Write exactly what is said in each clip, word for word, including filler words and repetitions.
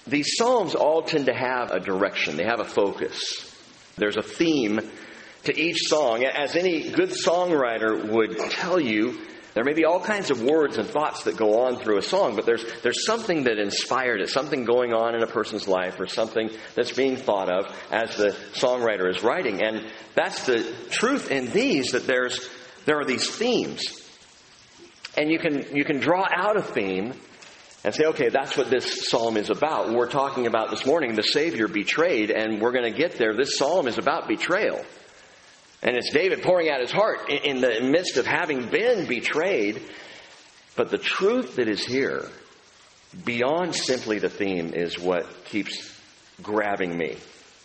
these psalms all tend to have a direction. They have a focus. There's a theme to each song. As any good songwriter would tell you, there may be all kinds of words and thoughts that go on through a song, but there's there's something that inspired it, something going on in a person's life, or something that's being thought of as the songwriter is writing. And that's the truth in these, that there's there are these themes. And you can you can draw out a theme and say, okay, that's what this psalm is about. We're talking about this morning the Savior betrayed, and we're going to get there. This psalm is about betrayal. And it's David pouring out his heart in the midst of having been betrayed. But the truth that is here, beyond simply the theme, is what keeps grabbing me.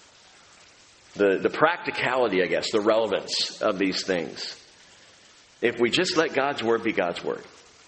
The, the practicality, I guess, the relevance of these things. If we just let God's Word be God's Word.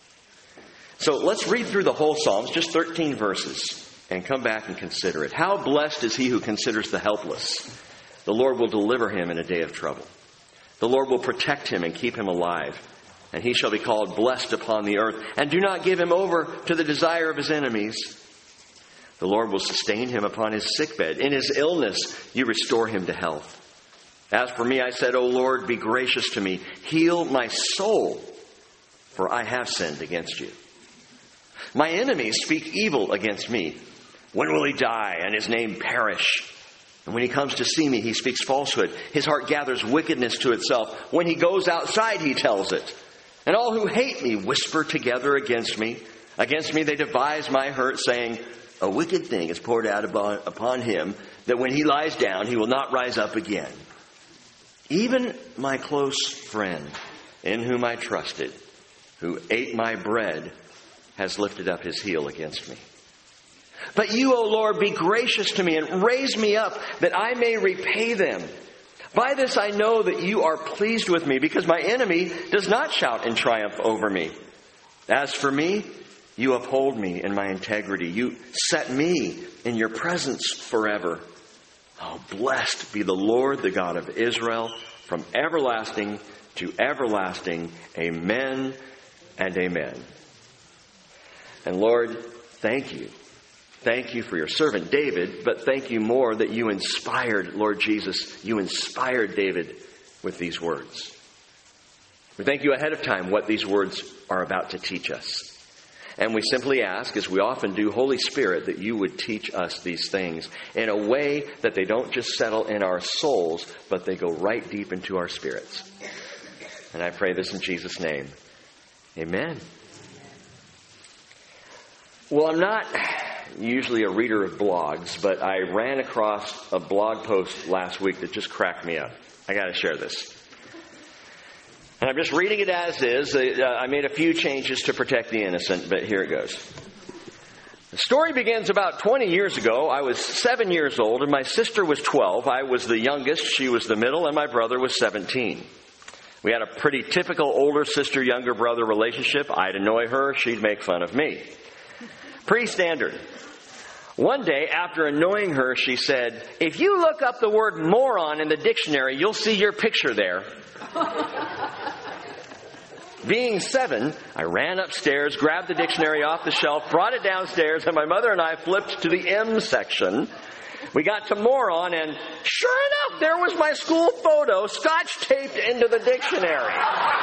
So let's read through the whole Psalms, just thirteen verses, and come back and consider it. How blessed is he who considers the helpless. The Lord will deliver him in a day of trouble. The Lord will protect him and keep him alive, and he shall be called blessed upon the earth. And do not give him over to the desire of his enemies. The Lord will sustain him upon his sickbed. In his illness, you restore him to health. As for me, I said, O Lord, be gracious to me. Heal my soul, for I have sinned against you. My enemies speak evil against me. When will he die and his name perish? And when he comes to see me, he speaks falsehood. His heart gathers wickedness to itself. When he goes outside, he tells it. And all who hate me whisper together against me. Against me they devise my hurt, saying, a wicked thing is poured out upon him, that when he lies down, he will not rise up again. Even my close friend, in whom I trusted, who ate my bread, has lifted up his heel against me. But you, O Lord, be gracious to me and raise me up that I may repay them. By this I know that you are pleased with me, because my enemy does not shout in triumph over me. As for me, you uphold me in my integrity. You set me in your presence forever. Oh, blessed be the Lord, the God of Israel, from everlasting to everlasting. Amen and amen. And Lord, thank you. Thank you for your servant David, but thank you more that you inspired, Lord Jesus, you inspired David with these words. We thank you ahead of time what these words are about to teach us. And we simply ask, as we often do, Holy Spirit, that you would teach us these things in a way that they don't just settle in our souls, but they go right deep into our spirits. And I pray this in Jesus' name. Amen. Well, I'm not usually a reader of blogs, but I ran across a blog post last week that just cracked me up. I got to share this. And I'm just reading it as is. I made a few changes to protect the innocent, but here it goes. The story begins about twenty years ago. I was seven years old, and my sister was twelve. I was the youngest, she was the middle, and my brother was seventeen. We had a pretty typical older sister, younger brother relationship. I'd annoy her, she'd make fun of me. Pretty standard. One day, after annoying her, she said, if you look up the word moron in the dictionary, you'll see your picture there. Being seven, I ran upstairs, grabbed the dictionary off the shelf, brought it downstairs, and my mother and I flipped to the M section. We got to moron, and sure enough, there was my school photo scotch taped into the dictionary.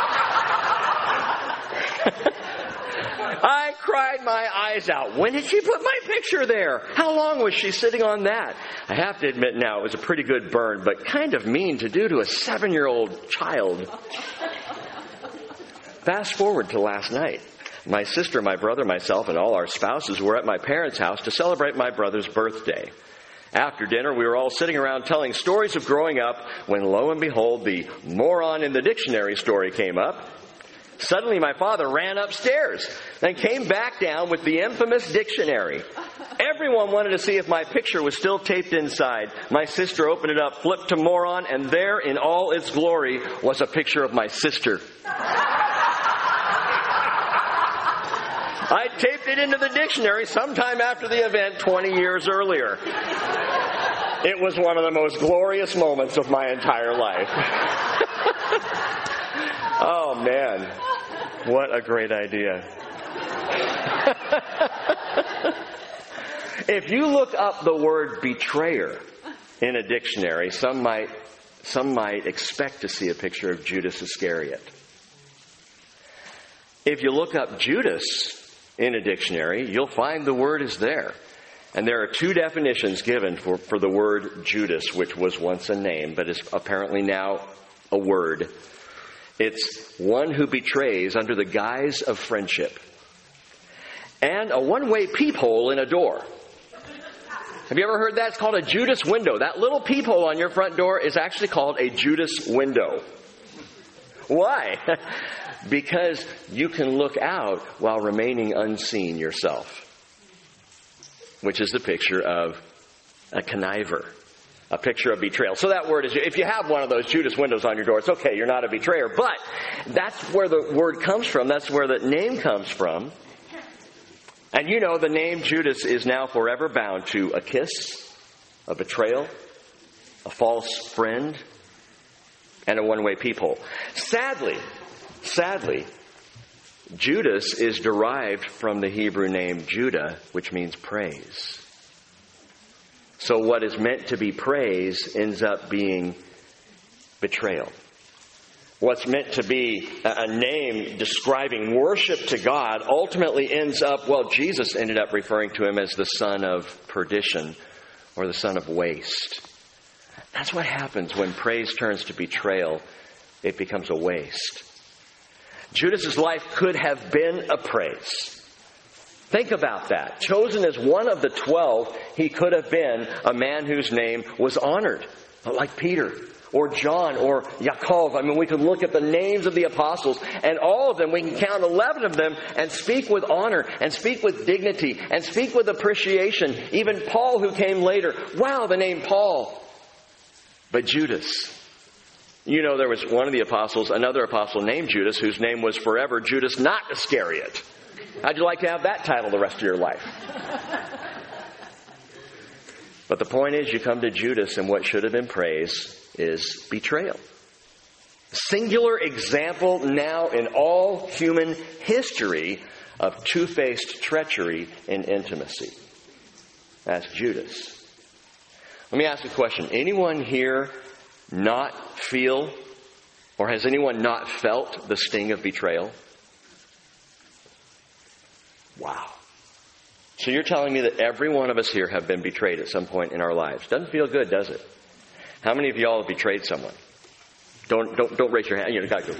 I cried my eyes out. When did she put my picture there? How long was she sitting on that? I have to admit now, it was a pretty good burn, but kind of mean to do to a seven-year-old child. Fast forward to last night. My sister, my brother, myself, and all our spouses were at my parents' house to celebrate my brother's birthday. After dinner, we were all sitting around telling stories of growing up when, lo and behold, the moron in the dictionary story came up. Suddenly, my father ran upstairs and came back down with the infamous dictionary. Everyone wanted to see if my picture was still taped inside. My sister opened it up, flipped to moron, and there, in all its glory, was a picture of my sister. I taped it into the dictionary sometime after the event twenty years earlier. It was one of the most glorious moments of my entire life. Oh, man. What a great idea. If you look up the word betrayer in a dictionary, some might, some might expect to see a picture of Judas Iscariot. If you look up Judas in a dictionary, you'll find the word is there. And there are two definitions given for, for the word Judas, which was once a name, but is apparently now a word. It's one who betrays under the guise of friendship. And a one-way peephole in a door. Have you ever heard that? It's called a Judas window. That little peephole on your front door is actually called a Judas window. Why? Because you can look out while remaining unseen yourself. Which is the picture of a conniver. A picture of betrayal. So that word is, if you have one of those Judas windows on your door, it's okay, you're not a betrayer. But that's where the word comes from. That's where the name comes from. And you know, the name Judas is now forever bound to a kiss, a betrayal, a false friend, and a one-way peephole. Sadly, sadly, Judas is derived from the Hebrew name Judah, which means praise. So what is meant to be praise ends up being betrayal. What's meant to be a name describing worship to God ultimately ends up, well, Jesus ended up referring to him as the son of perdition or the son of waste. That's what happens when praise turns to betrayal. It becomes a waste. Judas's life could have been a praise. Think about that. Chosen as one of the twelve, he could have been a man whose name was honored, like Peter or John or Yaakov. I mean, we could look at the names of the apostles, and all of them, we can count eleven of them, and speak with honor, and speak with dignity, and speak with appreciation. Even Paul, who came later. Wow, the name Paul. But Judas. You know, there was one of the apostles, another apostle named Judas, whose name was forever Judas, not Iscariot. How'd you like to have that title the rest of your life? But the point is, you come to Judas, and what should have been praise is betrayal. Singular example now in all human history of two-faced treachery in intimacy. That's Judas. Let me ask a question. Anyone here not feel, or has anyone not felt the sting of betrayal? Wow. So you're telling me that every one of us here have been betrayed at some point in our lives. Doesn't feel good, does it? How many of y'all have betrayed someone? Don't don't don't raise your hand. You gotta go.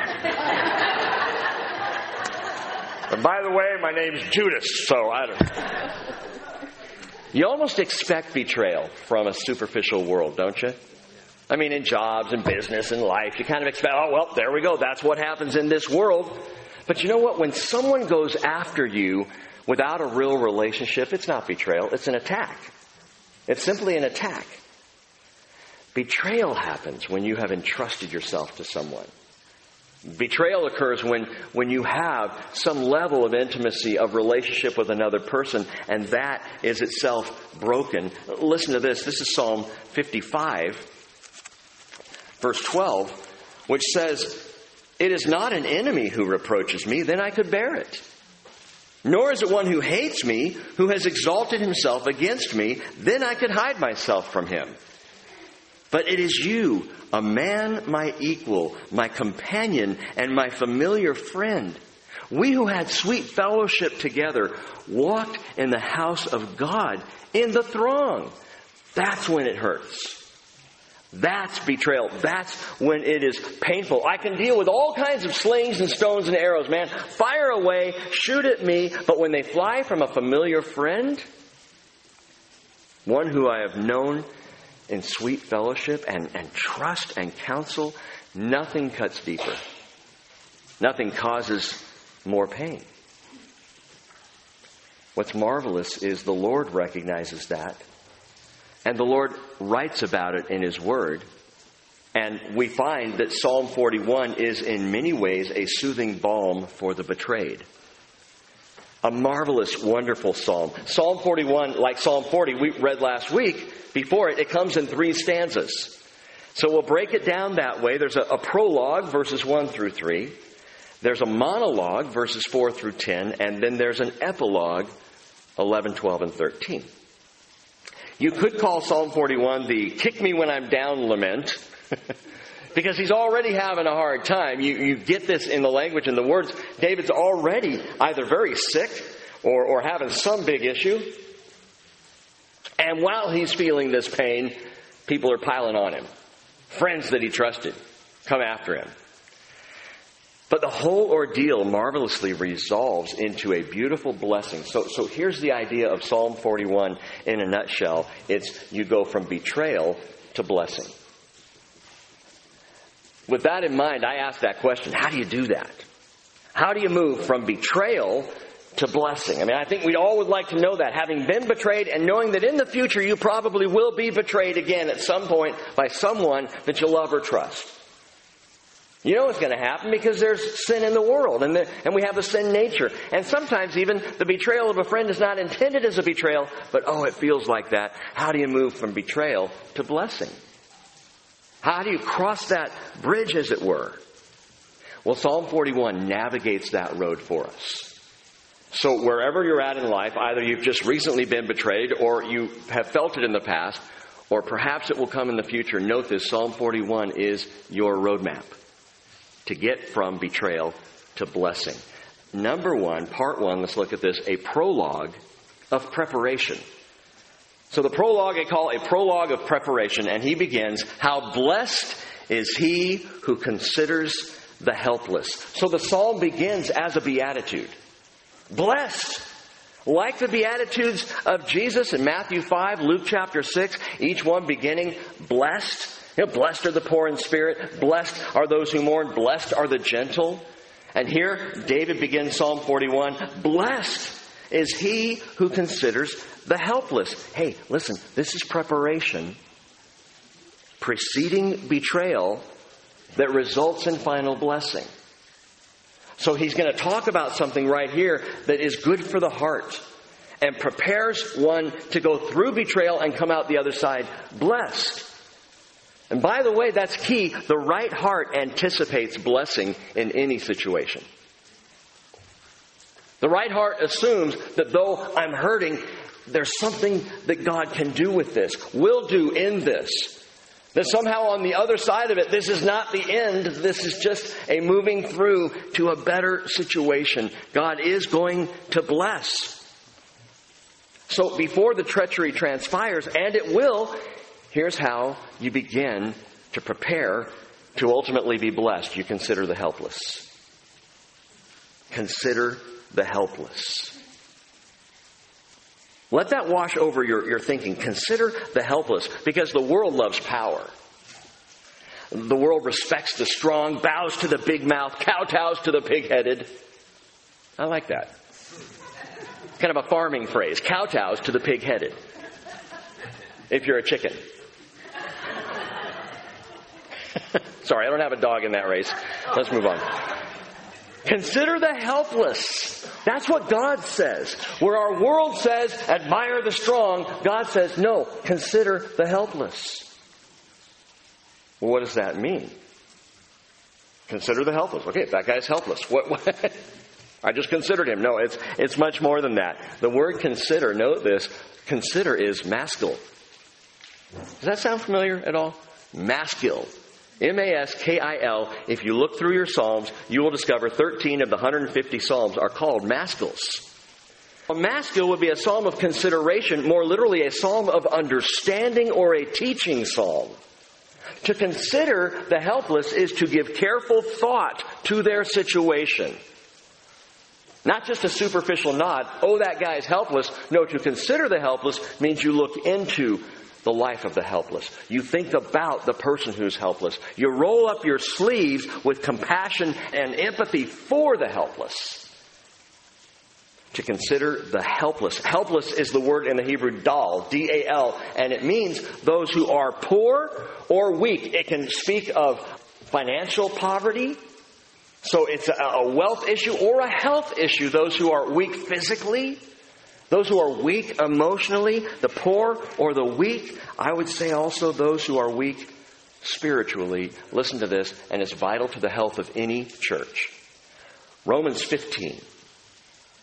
And by the way, my name's Judas, so I don't. You almost expect betrayal from a superficial world, don't you? I mean, in jobs and business and life, you kind of expect, oh, well, there we go. That's what happens in this world. But you know what? When someone goes after you without a real relationship, it's not betrayal. It's an attack. It's simply an attack. Betrayal happens when you have entrusted yourself to someone. Betrayal occurs when, when you have some level of intimacy of relationship with another person, and that is itself broken. Listen to this. This is Psalm fifty-five, verse twelve, which says, "It is not an enemy who reproaches me, then I could bear it. Nor is it one who hates me, who has exalted himself against me, then I could hide myself from him. But it is you, a man my equal, my companion, and my familiar friend. We who had sweet fellowship together walked in the house of God in the throng." That's when it hurts. That's betrayal. That's when it is painful. I can deal with all kinds of slings and stones and arrows, man. Fire away, shoot at me. But when they fly from a familiar friend, one who I have known in sweet fellowship and, and trust and counsel, nothing cuts deeper. Nothing causes more pain. What's marvelous is the Lord recognizes that. And the Lord writes about it in His Word. And we find that Psalm forty-one is in many ways a soothing balm for the betrayed. A marvelous, wonderful psalm. Psalm forty-one, like Psalm forty, we read last week, before it, it comes in three stanzas. So we'll break it down that way. There's a, a prologue, verses one through three. There's a monologue, verses four through ten. And then there's an epilogue, eleven, twelve, and thirteen. You could call Psalm forty-one the kick me when I'm down lament. Because he's already having a hard time. You, you get this in the language and the words. David's already either very sick or, or having some big issue. And while he's feeling this pain, people are piling on him. Friends that he trusted come after him. But the whole ordeal marvelously resolves into a beautiful blessing. So, so here's the idea of Psalm forty-one in a nutshell. It's you go from betrayal to blessing. With that in mind, I ask that question. How do you do that? How do you move from betrayal to blessing? I mean, I think we all would like to know that. Having been betrayed and knowing that in the future you probably will be betrayed again at some point by someone that you love or trust. You know it's going to happen because there's sin in the world and, the, and we have a sin nature. And sometimes even the betrayal of a friend is not intended as a betrayal, but oh, it feels like that. How do you move from betrayal to blessing? How do you cross that bridge, as it were? Well, Psalm forty-one navigates that road for us. So wherever you're at in life, either you've just recently been betrayed or you have felt it in the past, or perhaps it will come in the future. Note this, Psalm forty-one is your roadmap to get from betrayal to blessing. Number one, part one, let's look at this, a prologue of preparation. So the prologue I call a prologue of preparation, and he begins, how blessed is he who considers the helpless. So the psalm begins as a beatitude. Blessed. Like the Beatitudes of Jesus in Matthew five, Luke chapter six, each one beginning blessed. You know, blessed are the poor in spirit. Blessed are those who mourn. Blessed are the gentle. And here, David begins Psalm forty-one. Blessed is he who considers the helpless. Hey, listen, this is preparation preceding betrayal that results in final blessing. So he's going to talk about something right here that is good for the heart and prepares one to go through betrayal and come out the other side blessed. And by the way, that's key. The right heart anticipates blessing in any situation. The right heart assumes that though I'm hurting, there's something that God can do with this, will do in this. That somehow on the other side of it, this is not the end. This is just a moving through to a better situation. God is going to bless. So before the treachery transpires, and it will, here's how you begin to prepare to ultimately be blessed. You consider the helpless. Consider the helpless. Let that wash over your, your thinking. Consider the helpless, because the world loves power. The world respects the strong, bows to the big mouth, kowtows to the pig-headed. I like that. Kind of a farming phrase. Kowtows to the pig-headed. If you're a chicken. Sorry, I don't have a dog in that race. Let's move on. Consider the helpless. That's what God says. Where our world says, admire the strong, God says, no, consider the helpless. Well, what does that mean? Consider the helpless. Okay, that guy's helpless. What, what? I just considered him. No, it's it's much more than that. The word consider, note this, consider is maskil. Does that sound familiar at all? Maskil. M A S K I L. If you look through your Psalms, you will discover thirteen of the one hundred fifty Psalms are called maskils. A maskil would be a psalm of consideration, more literally a psalm of understanding or a teaching psalm. To consider the helpless is to give careful thought to their situation. Not just a superficial nod, oh, that guy's helpless. No, to consider the helpless means you look into the life of the helpless. You think about the person who's helpless. You roll up your sleeves with compassion and empathy for the helpless. To consider the helpless. Helpless is the word in the Hebrew dal, D A L, and it means those who are poor or weak. It can speak of financial poverty. So it's a wealth issue or a health issue. Those who are weak physically. Those who are weak emotionally, the poor or the weak. I would say also those who are weak spiritually. Listen to this, and it's vital to the health of any church. Romans fifteen.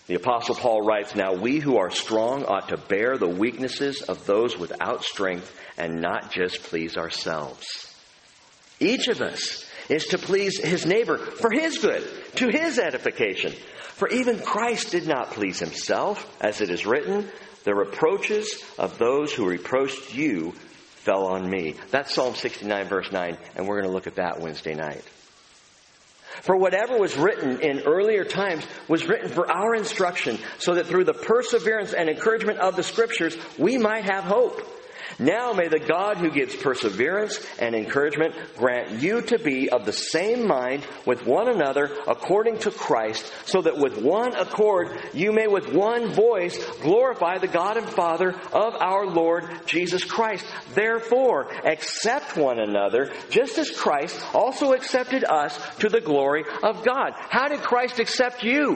The Apostle Paul writes, "Now we who are strong ought to bear the weaknesses of those without strength and not just please ourselves." Each of us is to please his neighbor for his good, to his edification. For even Christ did not please himself, as it is written, "The reproaches of those who reproached you fell on me." That's Psalm sixty-nine, verse nine, and we're going to look at that Wednesday night. For whatever was written in earlier times was written for our instruction, so that through the perseverance and encouragement of the Scriptures, we might have hope. Now may the God who gives perseverance and encouragement grant you to be of the same mind with one another according to Christ, so that with one accord you may with one voice glorify the God and Father of our Lord Jesus Christ. Therefore, accept one another, just as Christ also accepted us to the glory of God. How did Christ accept you?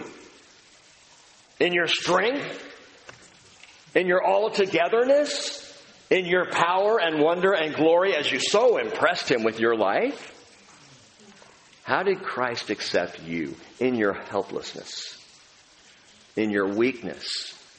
In your strength? In your all-togetherness? In your power and wonder and glory as you so impressed him with your life? How did Christ accept you? In your helplessness, in your weakness.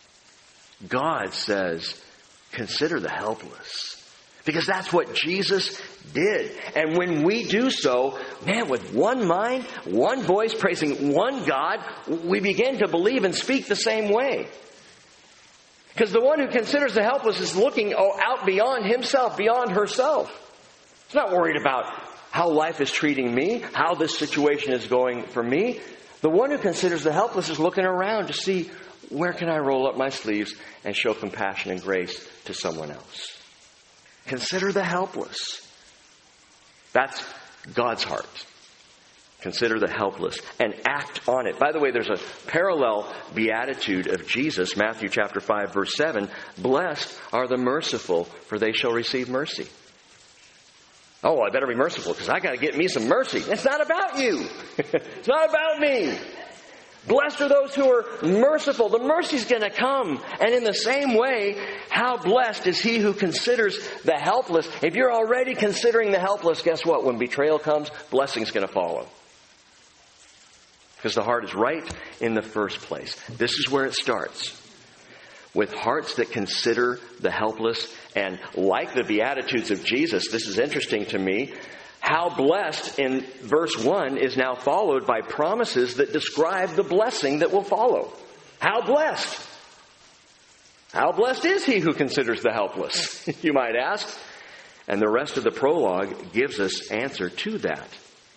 God says, consider the helpless. Because that's what Jesus did. And when we do so, man, with one mind, one voice, praising one God, we begin to believe and speak the same way. Because the one who considers the helpless is looking out beyond himself, beyond herself. He's not worried about how life is treating me, how this situation is going for me. The one who considers the helpless is looking around to see, where can I roll up my sleeves and show compassion and grace to someone else? Consider the helpless. That's God's heart. Consider the helpless and act on it. By the way, there's a parallel beatitude of Jesus, Matthew chapter five, verse seven. Blessed are the merciful, for they shall receive mercy. Oh, I better be merciful because I got to get me some mercy. It's not about you. It's not about me. Blessed are those who are merciful. The mercy's going to come. And in the same way, how blessed is he who considers the helpless. If you're already considering the helpless, guess what? When betrayal comes, blessing's going to follow. Because the heart is right in the first place. This is where it starts. With hearts that consider the helpless. And like the Beatitudes of Jesus, this is interesting to me. How blessed in verse one is now followed by promises that describe the blessing that will follow. How blessed? How blessed is he who considers the helpless, you might ask. And the rest of the prologue gives us answer to that.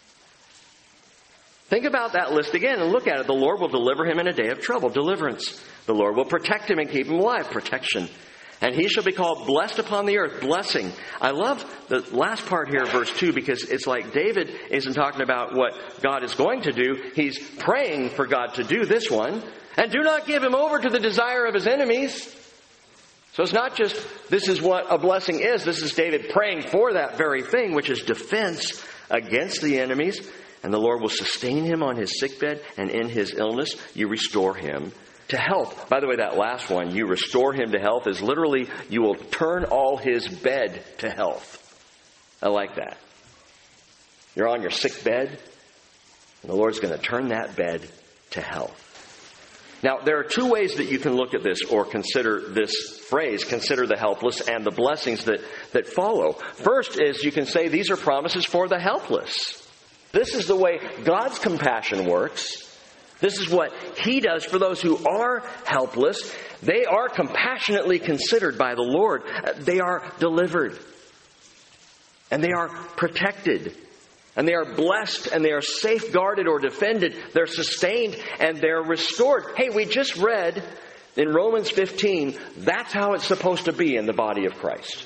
Think about that list again and look at it. The Lord will deliver him in a day of trouble. Deliverance. The Lord will protect him and keep him alive. Protection. And he shall be called blessed upon the earth. Blessing. I love the last part here, verse two, because it's like David isn't talking about what God is going to do. He's praying for God to do this one. And do not give him over to the desire of his enemies. So it's not just this is what a blessing is. This is David praying for that very thing, which is defense against the enemies. And the Lord will sustain him on his sickbed, and in his illness you restore him to health. By the way, that last one, you restore him to health, is literally you will turn all his bed to health. I like that. You're on your sick bed, and the Lord's going to turn that bed to health. Now, there are two ways that you can look at this or consider this phrase, consider the helpless and the blessings that, that follow. First is you can say these are promises for the helpless. This is the way God's compassion works. This is what he does for those who are helpless. They are compassionately considered by the Lord. They are delivered. And they are protected. And they are blessed. And they are safeguarded or defended. They're sustained and they're restored. Hey, we just read in Romans fifteen, that's how it's supposed to be in the body of Christ.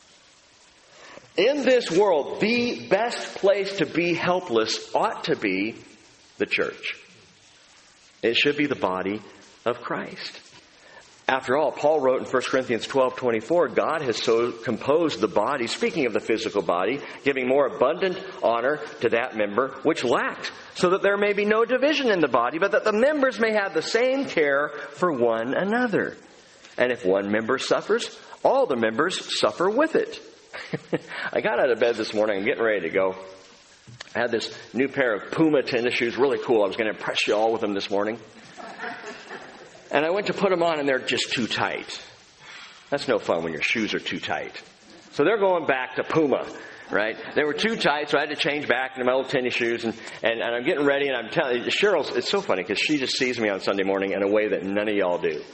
In this world, the best place to be helpless ought to be the church. It should be the body of Christ. After all, Paul wrote in First Corinthians twelve twenty-four, God has so composed the body, speaking of the physical body, giving more abundant honor to that member which lacks, so that there may be no division in the body, but that the members may have the same care for one another. And if one member suffers, all the members suffer with it. I got out of bed this morning. I'm getting ready to go. I had this new pair of Puma tennis shoes. Really cool. I was going to impress you all with them this morning. And I went to put them on, and they're just too tight. That's no fun when your shoes are too tight. So they're going back to Puma, right? They were too tight, so I had to change back into my old tennis shoes. And, and, and I'm getting ready, and I'm telling you, Cheryl's, it's so funny because she just sees me on Sunday morning in a way that none of y'all do.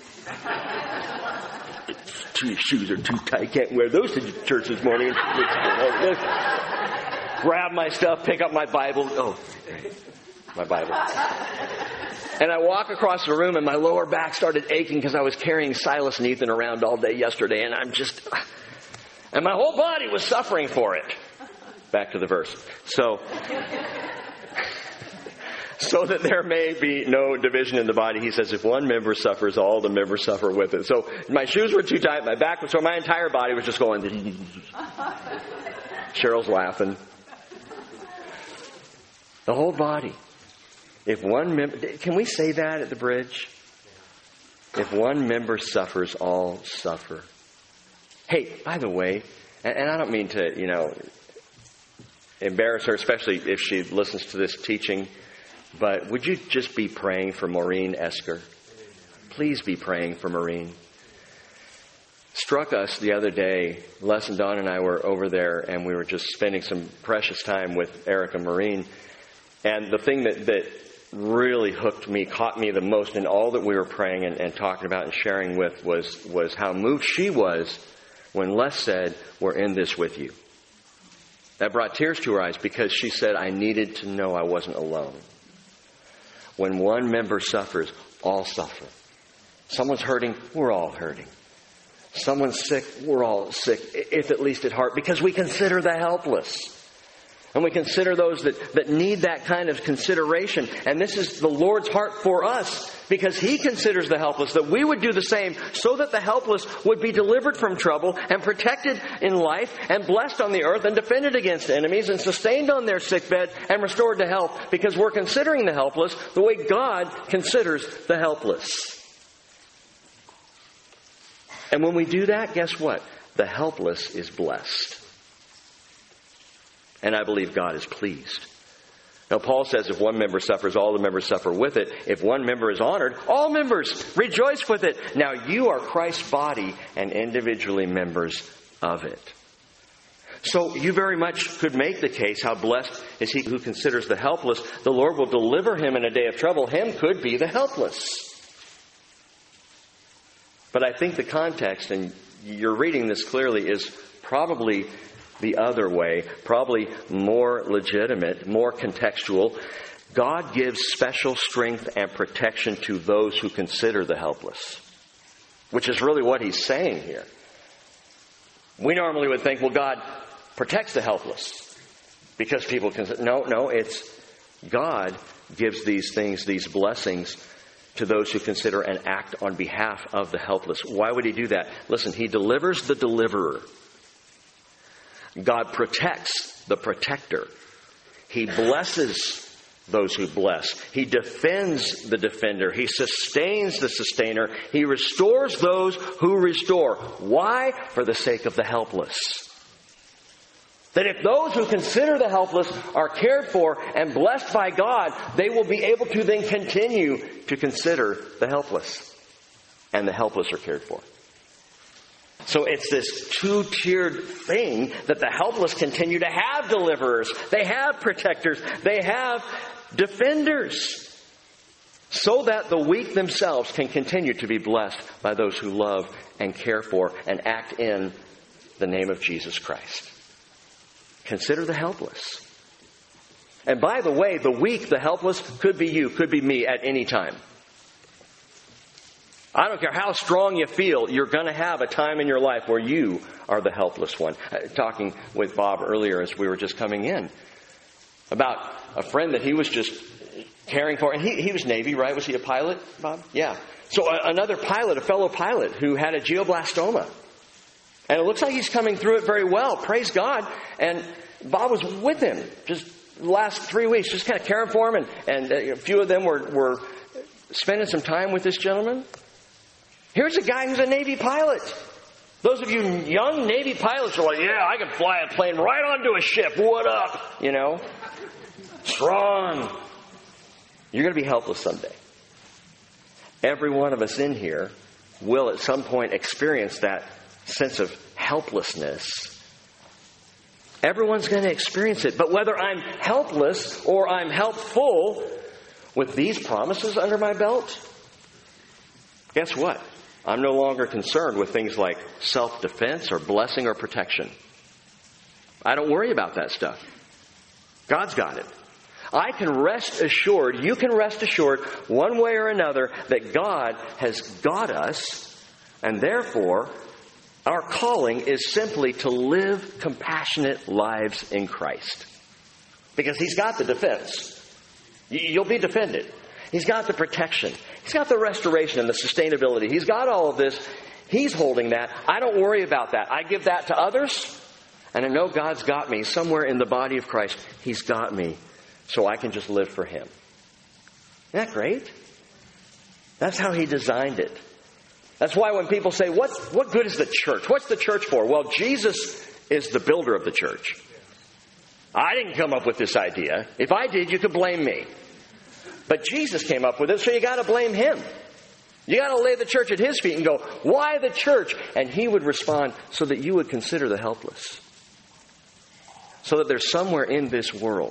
Your shoes are too tight. Can't wear those to church this morning. Grab my stuff, pick up my Bible. Oh, my Bible. And I walk across the room, and my lower back started aching because I was carrying Silas and Ethan around all day yesterday, and I'm just, and my whole body was suffering for it. Back to the verse. So, so that there may be no division in the body, he says, if one member suffers, all the members suffer with it. So my shoes were too tight, my back was, so my entire body was just going. Cheryl's laughing. The whole body. If one member, can we say that at the bridge? If one member suffers, all suffer. Hey, by the way, and, and I don't mean to, you know, embarrass her, especially if she listens to this teaching, but would you just be praying for Maureen Esker? Please be praying for Maureen. Struck us the other day, Les and Don and I were over there, and we were just spending some precious time with Eric and Maureen. And the thing that, that really hooked me, caught me the most in all that we were praying and, and talking about and sharing with was, was how moved she was when Les said, we're in this with you. That brought tears to her eyes because she said, I needed to know I wasn't alone. When one member suffers, all suffer. Someone's hurting, we're all hurting. Someone's sick, we're all sick, if at least at heart, because we consider the helpless. And we consider those that, that need that kind of consideration. And this is the Lord's heart for us, because He considers the helpless, that we would do the same so that the helpless would be delivered from trouble and protected in life and blessed on the earth and defended against enemies and sustained on their sickbed and restored to health, because we're considering the helpless the way God considers the helpless. And when we do that, guess what? The helpless is blessed. And I believe God is pleased. Now, Paul says if one member suffers, all the members suffer with it. If one member is honored, all members rejoice with it. Now, you are Christ's body and individually members of it. So you very much could make the case, how blessed is he who considers the helpless. The Lord will deliver him in a day of trouble. Him could be the helpless. But I think the context, and you're reading this clearly, is probably the other way, probably more legitimate, more contextual. God gives special strength and protection to those who consider the helpless, which is really what he's saying here. We normally would think, well, God protects the helpless because people consider. No, no, it's God gives these things, these blessings, to those who consider and act on behalf of the helpless. Why would he do that? Listen, he delivers the deliverer. God protects the protector. He blesses those who bless. He defends the defender. He sustains the sustainer. He restores those who restore. Why? For the sake of the helpless. That if those who consider the helpless are cared for and blessed by God, they will be able to then continue to consider the helpless. And the helpless are cared for. So it's this two-tiered thing that the helpless continue to have deliverers. They have protectors. They have defenders. So that the weak themselves can continue to be blessed by those who love and care for and act in the name of Jesus Christ. Consider the helpless. And by the way, the weak, the helpless, could be you, could be me at any time. I don't care how strong you feel, you're going to have a time in your life where you are the helpless one. Talking with Bob earlier as we were just coming in about a friend that he was just caring for. And he, he was Navy, right? Was he a pilot, Bob? Yeah. So a, another pilot, a fellow pilot who had a glioblastoma. And it looks like he's coming through it very well. Praise God. And Bob was with him just the last three weeks, just kind of caring for him. And, and a few of them were, were spending some time with this gentleman. Here's a guy who's a Navy pilot. Those of you young Navy pilots are like, yeah, I can fly a plane right onto a ship. What up? You know? Strong. You're going to be helpless someday. Every one of us in here will at some point experience that sense of helplessness. Everyone's going to experience it. But whether I'm helpless or I'm helpful with these promises under my belt, guess what? I'm no longer concerned with things like self-defense or blessing or protection. I don't worry about that stuff. God's got it. I can rest assured, you can rest assured, one way or another, that God has got us, and therefore, our calling is simply to live compassionate lives in Christ. Because He's got the defense. You'll be defended. He's got the protection. He's got the restoration and the sustainability. He's got all of this. He's holding that. I don't worry about that. I give that to others, and I know God's got me somewhere in the body of Christ. He's got me, so I can just live for Him. Isn't that great? That's how He designed it. That's why when people say, what, what good is the church? What's the church for? Well, Jesus is the builder of the church. I didn't come up with this idea. If I did, you could blame me. But Jesus came up with it, so you got to blame Him. You got to lay the church at His feet and go, why the church? And He would respond so that you would consider the helpless. So that there's somewhere in this world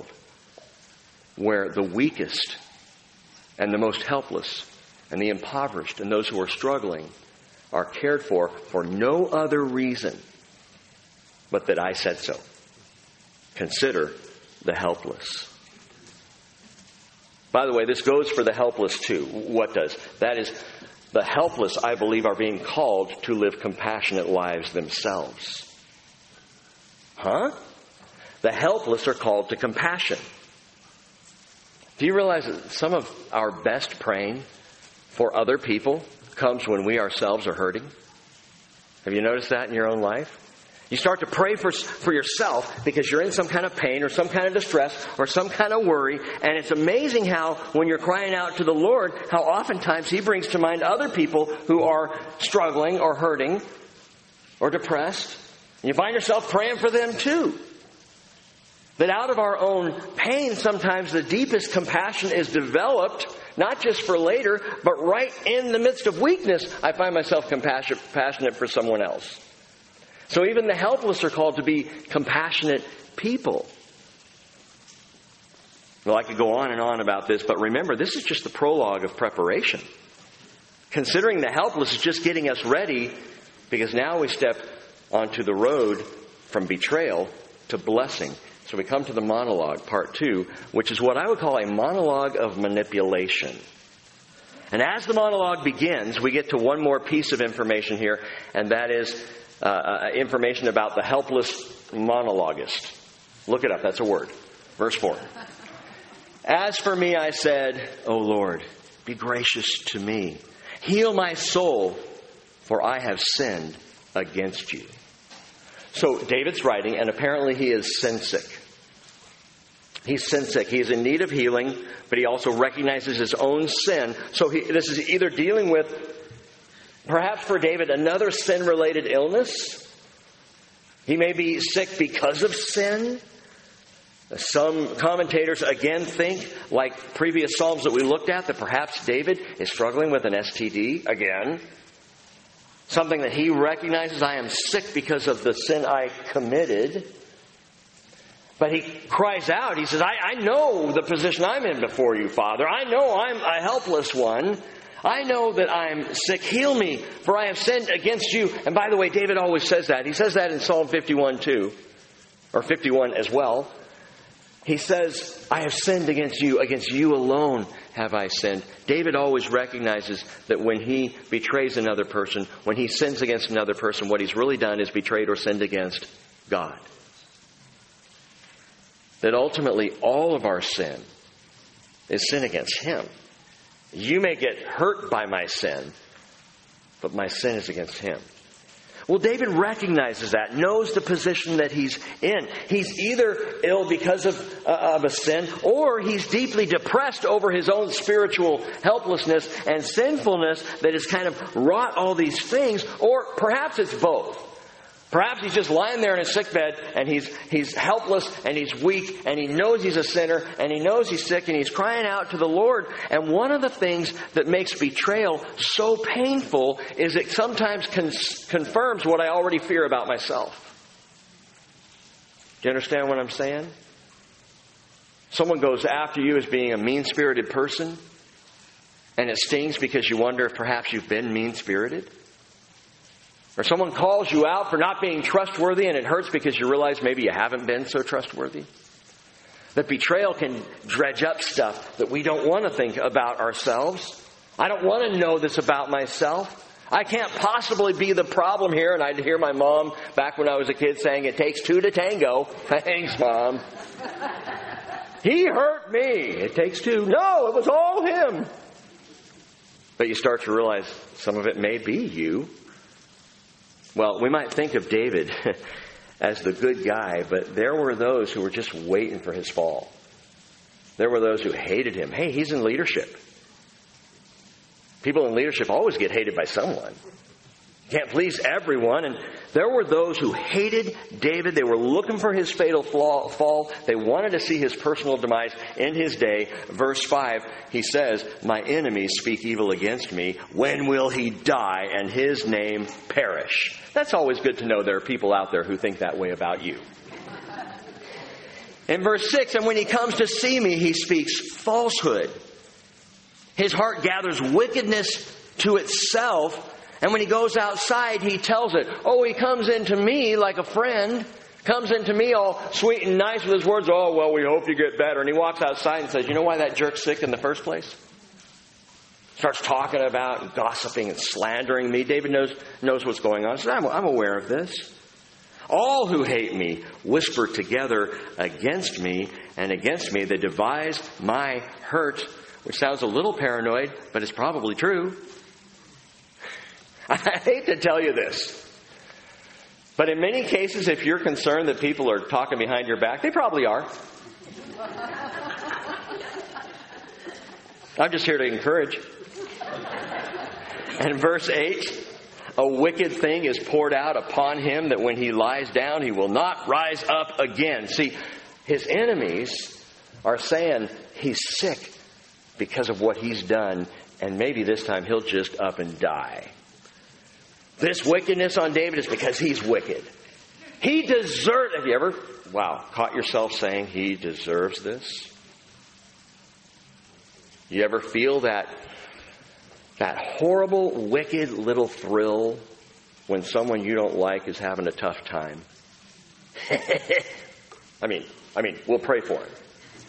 where the weakest and the most helpless and the impoverished and those who are struggling are cared for for no other reason but that I said so. Consider the helpless. By the way, this goes for the helpless too. What does? That is, the helpless, I believe, are being called to live compassionate lives themselves. Huh? The helpless are called to compassion. Do you realize that some of our best praying for other people comes when we ourselves are hurting? Have you noticed that in your own life? You start to pray for, for yourself because you're in some kind of pain or some kind of distress or some kind of worry. And it's amazing how when you're crying out to the Lord, how oftentimes He brings to mind other people who are struggling or hurting or depressed. And you find yourself praying for them too. That out of our own pain, sometimes the deepest compassion is developed, not just for later, but right in the midst of weakness, I find myself compassionate, passionate for someone else. So even the helpless are called to be compassionate people. Well, I could go on and on about this, but remember, this is just the prologue of preparation. Considering the helpless is just getting us ready, because now we step onto the road from betrayal to blessing. So we come to the monologue, part two, which is what I would call a monologue of manipulation. And as the monologue begins, we get to one more piece of information here, and that is uh, information about the helpless monologuist. Look it up, that's a word. Verse four. As for me, I said, O Lord, be gracious to me. Heal my soul, for I have sinned against you. So David's writing, and apparently he is sin sick. He's sin sick. He is in need of healing, but he also recognizes his own sin. So he, this is either dealing with, perhaps for David, another sin-related illness. He may be sick because of sin. Some commentators again think, like previous Psalms that we looked at, that perhaps David is struggling with an S T D again. Something that he recognizes, I am sick because of the sin I committed. But he cries out, he says, I, I know the position I'm in before you, Father. I know I'm a helpless one. I know that I'm sick. Heal me, for I have sinned against you. And by the way, David always says that. He says that in Psalm fifty-one too, or fifty-one as well. He says, I have sinned against you. Against you alone have I sinned. David always recognizes that when he betrays another person, when he sins against another person, what he's really done is betrayed or sinned against God. That ultimately all of our sin is sin against Him. You may get hurt by my sin, but my sin is against Him. Well, David recognizes that, knows the position that he's in. He's either ill because of, uh, of a sin, or he's deeply depressed over his own spiritual helplessness and sinfulness that has kind of wrought all these things, or perhaps it's both. Perhaps he's just lying there in his sick bed and he's he's helpless and he's weak and he knows he's a sinner and he knows he's sick and he's crying out to the Lord. And one of the things that makes betrayal so painful is it sometimes con- confirms what I already fear about myself. Do you understand what I'm saying? Someone goes after you as being a mean-spirited person and it stings because you wonder if perhaps you've been mean-spirited. Or someone calls you out for not being trustworthy and it hurts because you realize maybe you haven't been so trustworthy. That betrayal can dredge up stuff that we don't want to think about ourselves. I don't want to know this about myself. I can't possibly be the problem here. And I'd hear my mom back when I was a kid saying, it takes two to tango. Thanks, Mom. He hurt me. It takes two. No, it was all him. But you start to realize some of it may be you. Well, we might think of David as the good guy, but there were those who were just waiting for his fall. There were those who hated him. Hey, he's in leadership. People in leadership always get hated by someone. Can't please everyone. And there were those who hated David. They were looking for his fatal fall. They wanted to see his personal demise in his day. Verse five, he says, my enemies speak evil against me. When will he die and his name perish? That's always good to know there are people out there who think that way about you. In verse six, and when he comes to see me, he speaks falsehood. His heart gathers wickedness to itself. And when he goes outside, he tells it. Oh, he comes into me like a friend. Comes into me all sweet and nice with his words. Oh, well, we hope you get better. And he walks outside and says, you know why that jerk's sick in the first place? Starts talking about and gossiping and slandering me. David knows knows what's going on. He says, I'm, I'm aware of this. All who hate me whisper together against me, and against me they devise my hurt. Which sounds a little paranoid, but it's probably true. I hate to tell you this, but in many cases, if you're concerned that people are talking behind your back, they probably are. I'm just here to encourage. And verse eight, a wicked thing is poured out upon him that when he lies down, he will not rise up again. See, his enemies are saying he's sick because of what he's done, and maybe this time he'll just up and die. This wickedness on David is because he's wicked. He deserves... Have you ever, wow, caught yourself saying he deserves this? You ever feel that, that horrible, wicked little thrill when someone you don't like is having a tough time? I mean, I mean, we'll pray for him.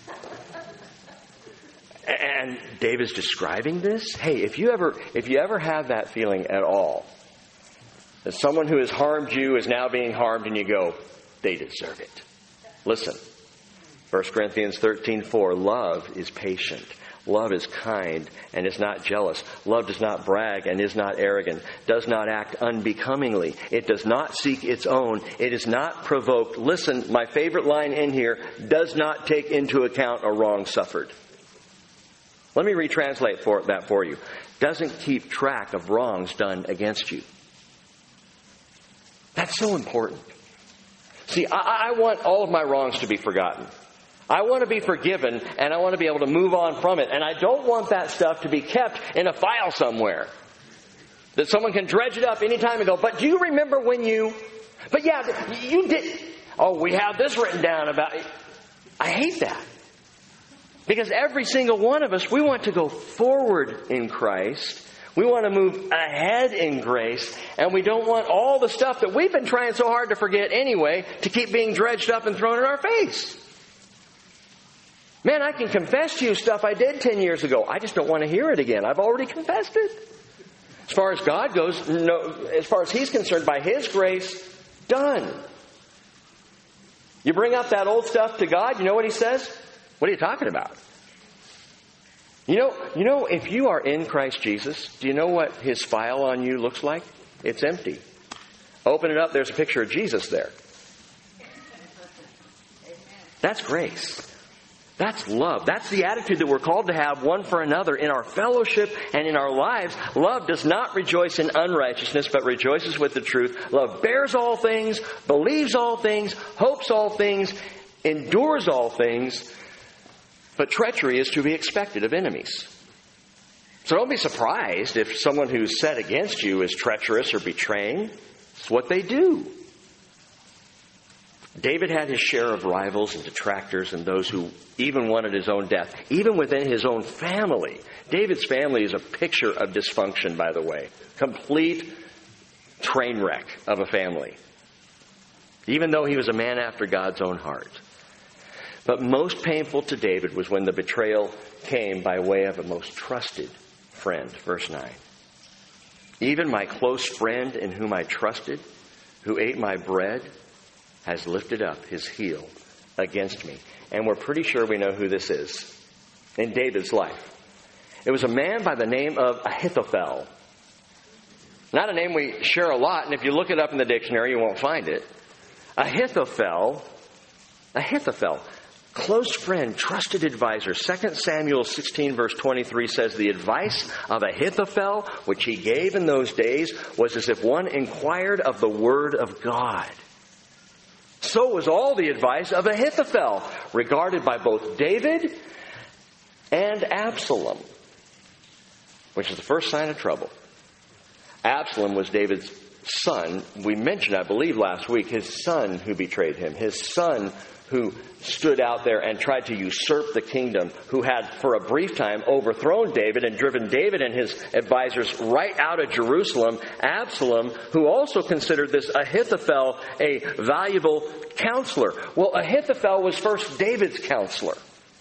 And David's describing this. Hey, if you ever, if you ever have that feeling at all, that someone who has harmed you is now being harmed, and you go, they deserve it. Listen, First Corinthians thirteen four, love is patient. Love is kind and is not jealous. Love does not brag and is not arrogant, does not act unbecomingly. It does not seek its own. It is not provoked. Listen, my favorite line in here, does not take into account a wrong suffered. Let me retranslate for that for you. Doesn't keep track of wrongs done against you. That's so important. See, I, I want all of my wrongs to be forgotten. I want to be forgiven, and I want to be able to move on from it. And I don't want that stuff to be kept in a file somewhere. That someone can dredge it up anytime and go, but do you remember when you... But yeah, you did... Oh, we have this written down about... I hate that. Because every single one of us, we want to go forward in Christ. We want to move ahead in grace. And we don't want all the stuff that we've been trying so hard to forget anyway to keep being dredged up and thrown in our face. Man, I can confess to you stuff I did ten years ago. I just don't want to hear it again. I've already confessed it. As far as God goes, no, as far as He's concerned, by His grace, done. You bring up that old stuff to God, you know what He says? What are you talking about? You know, you know, if you are in Christ Jesus, do you know what His file on you looks like? It's empty. Open it up, there's a picture of Jesus there. That's grace. That's love. That's the attitude that we're called to have one for another in our fellowship and in our lives. Love does not rejoice in unrighteousness, but rejoices with the truth. Love bears all things, believes all things, hopes all things, endures all things. But treachery is to be expected of enemies. So don't be surprised if someone who's set against you is treacherous or betraying. It's what they do. David had his share of rivals and detractors and those who even wanted his own death, even within his own family. David's family is a picture of dysfunction, by the way. Complete train wreck of a family. Even though he was a man after God's own heart. But most painful to David was when the betrayal came by way of a most trusted friend. Verse nine. Even my close friend in whom I trusted, who ate my bread, has lifted up his heel against me. And we're pretty sure we know who this is in David's life. It was a man by the name of Ahithophel. Not a name we share a lot, and if you look it up in the dictionary, you won't find it. Ahithophel, Ahithophel, close friend, trusted advisor. Second Samuel sixteen verse twenty-three says, the advice of Ahithophel, which he gave in those days, was as if one inquired of the word of God. So was all the advice of Ahithophel, regarded by both David and Absalom, which is the first sign of trouble. Absalom was David's son. We mentioned, I believe, last week, his son who betrayed him, his son who stood out there and tried to usurp the kingdom, who had for a brief time overthrown David and driven David and his advisors right out of Jerusalem. Absalom, who also considered this Ahithophel a valuable counselor. Well, Ahithophel was first David's counselor.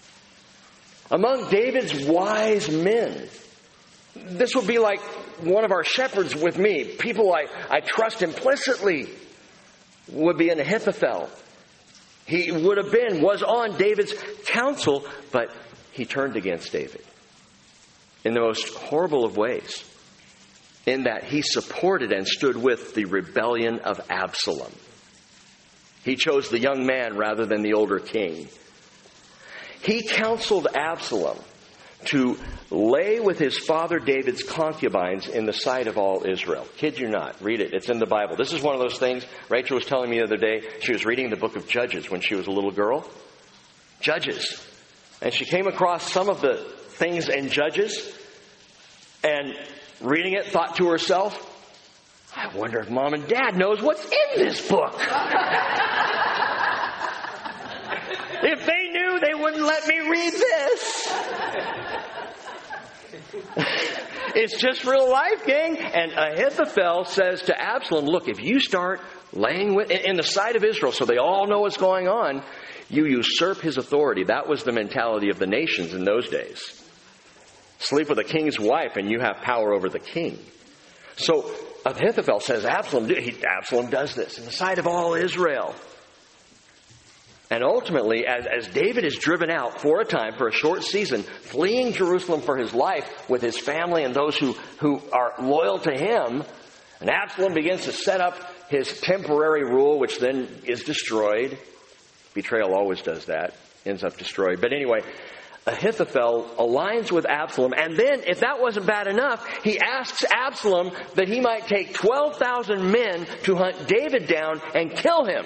Among David's wise men. This would be like one of our shepherds with me. People I, I trust implicitly would be an Ahithophel. He would have been, was on David's counsel, but he turned against David in the most horrible of ways, in that he supported and stood with the rebellion of Absalom. He chose the young man rather than the older king. He counseled Absalom to lay with his father David's concubines in the sight of all Israel. Kid you not. Read it. It's in the Bible. This is one of those things. Rachel was telling me the other day, she was reading the book of Judges when she was a little girl. Judges. And she came across some of the things in Judges and reading it thought to herself, I wonder if Mom and Dad knows what's in this book. If they knew, they wouldn't let me read this. It's just real life, gang. And Ahithophel says to Absalom, look, if you start laying with, in the sight of Israel, so they all know what's going on, you usurp his authority. That was the mentality of the nations in those days. Sleep with a king's wife and you have power over the king. So Ahithophel says, Absalom, he, Absalom does this in the sight of all Israel. And ultimately, as, as David is driven out for a time, for a short season, fleeing Jerusalem for his life with his family and those who, who are loyal to him, and Absalom begins to set up his temporary rule, which then is destroyed. Betrayal always does that, ends up destroyed. But anyway, Ahithophel aligns with Absalom, and then, if that wasn't bad enough, he asks Absalom that he might take twelve thousand men to hunt David down and kill him.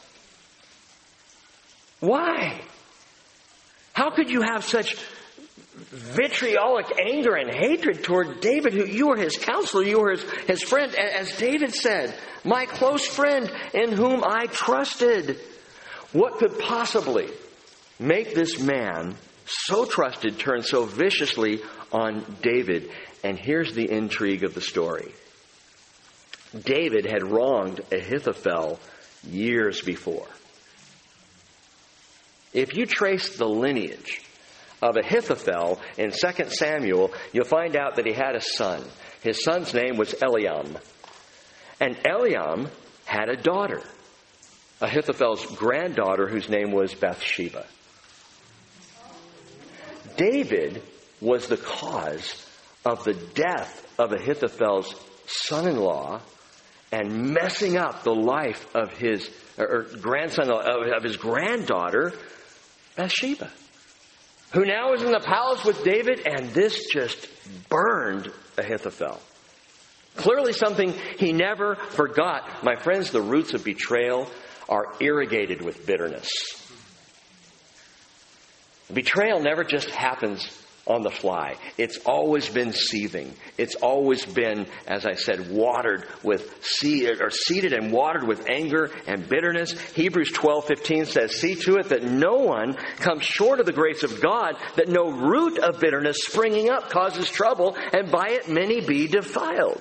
Why? How could you have such vitriolic anger and hatred toward David, who you were his counselor, you were his, his friend, as David said, my close friend in whom I trusted? What could possibly make this man so trusted turn so viciously on David? And here's the intrigue of the story. David had wronged Ahithophel years before. If you trace the lineage of Ahithophel in Second Samuel, you'll find out that he had a son. His son's name was Eliam. And Eliam had a daughter, Ahithophel's granddaughter, whose name was Bathsheba. David was the cause of the death of Ahithophel's son-in-law and messing up the life of his or grandson of, of his granddaughter, Bathsheba. who now is in the palace with David, and this just burned Ahithophel. Clearly something he never forgot. My friends, the roots of betrayal are irrigated with bitterness. Betrayal never just happens on the fly. It's always been seething. It's always been, as I said, watered with seed, or seeded and watered with anger and bitterness. Hebrews twelve fifteen says, "See to it that no one comes short of the grace of God, that no root of bitterness springing up causes trouble, and by it many be defiled."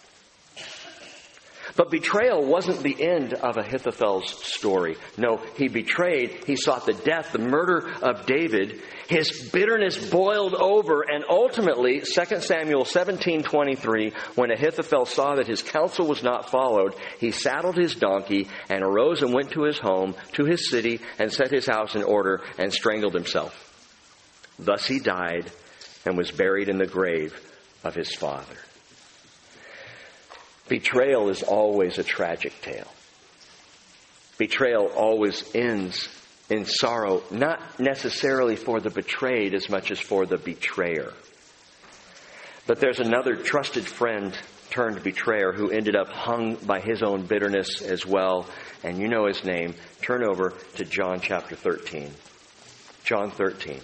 But betrayal wasn't the end of Ahithophel's story. No, he betrayed. He sought the death, the murder of David. His bitterness boiled over, and ultimately, Second Samuel seventeen twenty-three, when Ahithophel saw that his counsel was not followed, he saddled his donkey and arose and went to his home, to his city, and set his house in order and strangled himself. Thus he died and was buried in the grave of his father. Betrayal is always a tragic tale. Betrayal always ends in sorrow, not necessarily for the betrayed as much as for the betrayer. But there's another trusted friend turned betrayer who ended up hung by his own bitterness as well. And you know his name. Turn over to John chapter thirteen. John thirteen.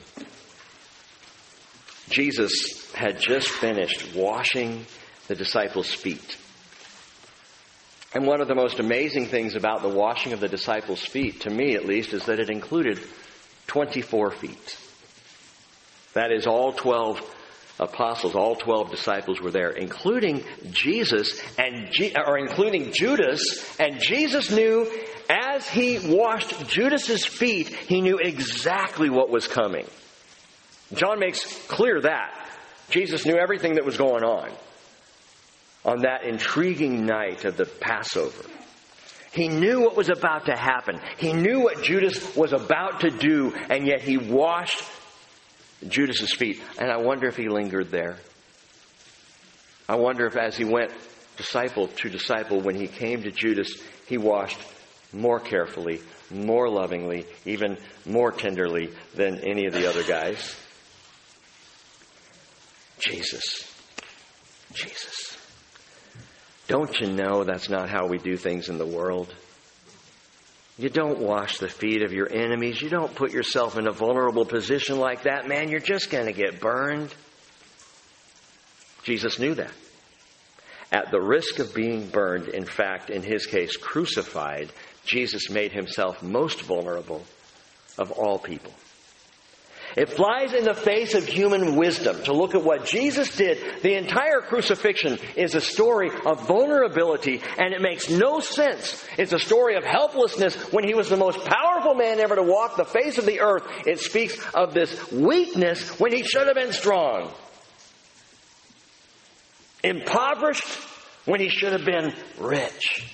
Jesus had just finished washing the disciples' feet. And one of the most amazing things about the washing of the disciples' feet, to me at least, is that it included twenty-four feet. That is, all twelve apostles, all twelve disciples were there, including Jesus and G- or including Judas. And Jesus knew, as he washed Judas's feet, he knew exactly what was coming. John makes clear that Jesus knew everything that was going on. On that intriguing night of the Passover, he knew what was about to happen. He knew what Judas was about to do, and yet he washed Judas's feet. And I wonder if he lingered there. I wonder if as he went disciple to disciple, when he came to Judas, he washed more carefully, more lovingly, even more tenderly than any of the other guys. Jesus. Jesus. Don't you know that's not how we do things in the world? You don't wash the feet of your enemies. You don't put yourself in a vulnerable position like that. Man, you're just going to get burned. Jesus knew that. At the risk of being burned, in fact, in his case, crucified, Jesus made himself most vulnerable of all people. It flies in the face of human wisdom to look at what Jesus did. The entire crucifixion is a story of vulnerability, and it makes no sense. It's a story of helplessness when he was the most powerful man ever to walk the face of the earth. It speaks of this weakness when he should have been strong. Impoverished when he should have been rich.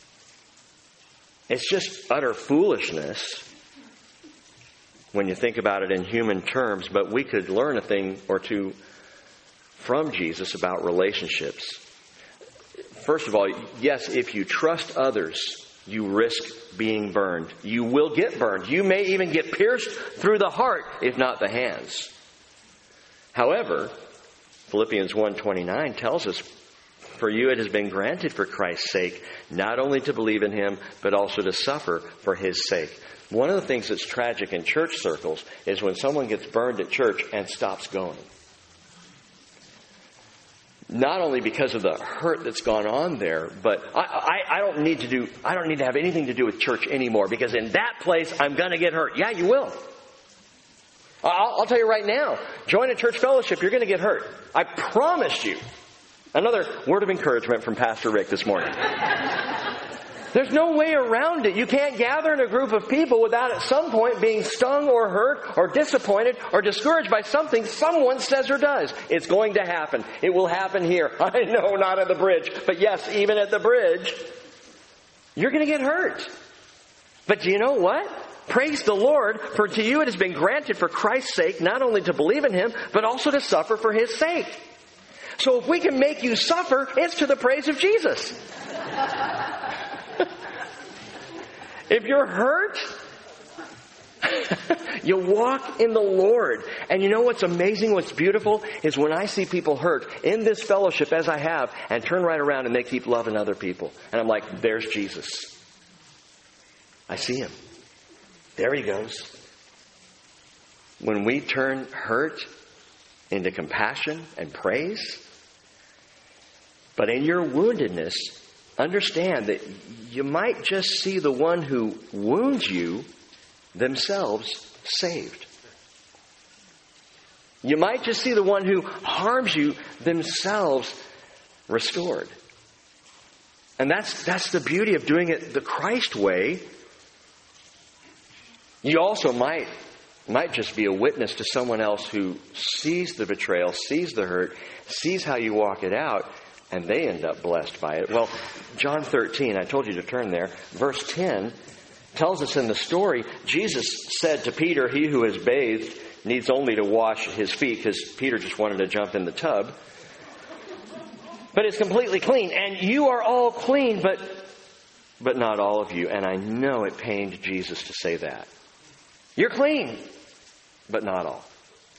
It's just utter foolishness when you think about it in human terms, but we could learn a thing or two from Jesus about relationships. First of all, yes, if you trust others, you risk being burned. You will get burned. You may even get pierced through the heart, if not the hands. However, Philippians one twenty-nine tells us, "For you it has been granted for Christ's sake, not only to believe in him, but also to suffer for his sake." One of the things that's tragic in church circles is when someone gets burned at church and stops going. Not only because of the hurt that's gone on there, but I, I, I don't need to do. I don't need to have anything to do with church anymore, because in that place I'm going to get hurt. Yeah, you will. I'll, I'll tell you right now. Join a church fellowship. You're going to get hurt. I promise you. Another word of encouragement from Pastor Rick this morning. There's no way around it. You can't gather in a group of people without at some point being stung or hurt or disappointed or discouraged by something someone says or does. It's going to happen. It will happen here. I know, not at the bridge. But yes, even at the bridge, you're going to get hurt. But do you know what? Praise the Lord, for to you it has been granted for Christ's sake, not only to believe in him, but also to suffer for his sake. So if we can make you suffer, it's to the praise of Jesus. If you're hurt, You walk in the Lord. And you know what's amazing, what's beautiful, is when I see people hurt in this fellowship as I have and turn right around and they keep loving other people. And I'm like, there's Jesus. I see him. There he goes. When we turn hurt into compassion and praise, but in your woundedness, understand that you might just see the one who wounds you themselves saved. You might just see the one who harms you themselves restored. And that's that's the beauty of doing it the Christ way. You also might might just be a witness to someone else who sees the betrayal, sees the hurt, sees how you walk it out, and they end up blessed by it. Well, John thirteen, I told you to turn there, verse ten, tells us in the story, Jesus said to Peter, he who has bathed needs only to wash his feet, because Peter just wanted to jump in the tub, but is completely clean. And you are all clean, but but not all of you. And I know it pained Jesus to say that. You're clean, but not all.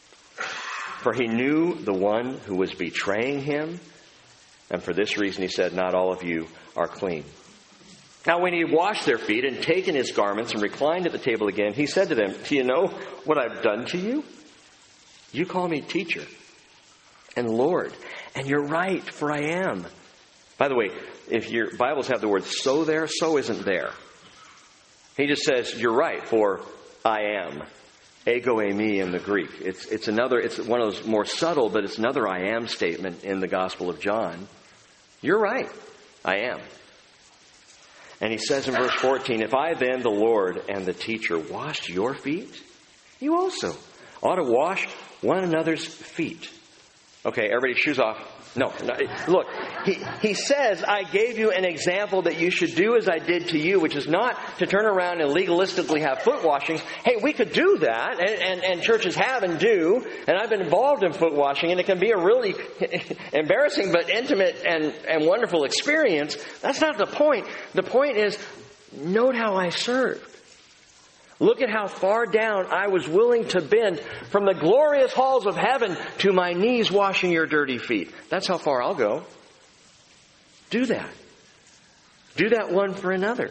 For he knew the one who was betraying him, and for this reason he said, not all of you are clean. Now when he had washed their feet and taken his garments and reclined at the table again, he said to them, do you know what I've done to you? You call me teacher and Lord, and you're right, for I am. By the way, if your Bibles have the word so there, so isn't there. He just says, you're right, for I am. Ego eimi in the Greek. It's it's another, it's one of those more subtle, but it's another I am statement in the Gospel of John. You're right, I am. And he says in verse fourteen, if I then, the Lord and the teacher, washed your feet, you also ought to wash one another's feet. Okay, everybody, shoes off. No, no, look, he, he says, I gave you an example that you should do as I did to you, which is not to turn around and legalistically have foot washings. Hey, we could do that, and, and, and churches have and do, and I've been involved in foot washing, and it can be a really embarrassing but intimate and, and wonderful experience. That's not the point. The point is, note how I served. Look at how far down I was willing to bend from the glorious halls of heaven to my knees washing your dirty feet. That's how far I'll go. Do that. Do that one for another.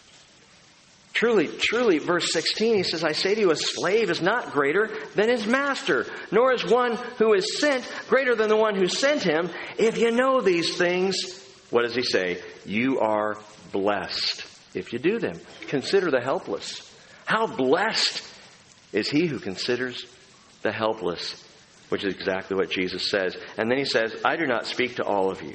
Truly, truly, verse sixteen, he says, I say to you, a slave is not greater than his master, nor is one who is sent greater than the one who sent him. If you know these things, what does he say? You are blessed if you do them. Consider the helpless. How blessed is he who considers the helpless, which is exactly what Jesus says. And then he says, I do not speak to all of you.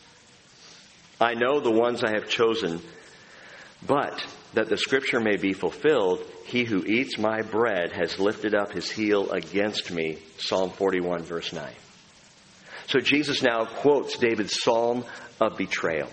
I know the ones I have chosen, but that the scripture may be fulfilled, he who eats my bread has lifted up his heel against me. Psalm forty-one, verse nine. So Jesus now quotes David's psalm of betrayal.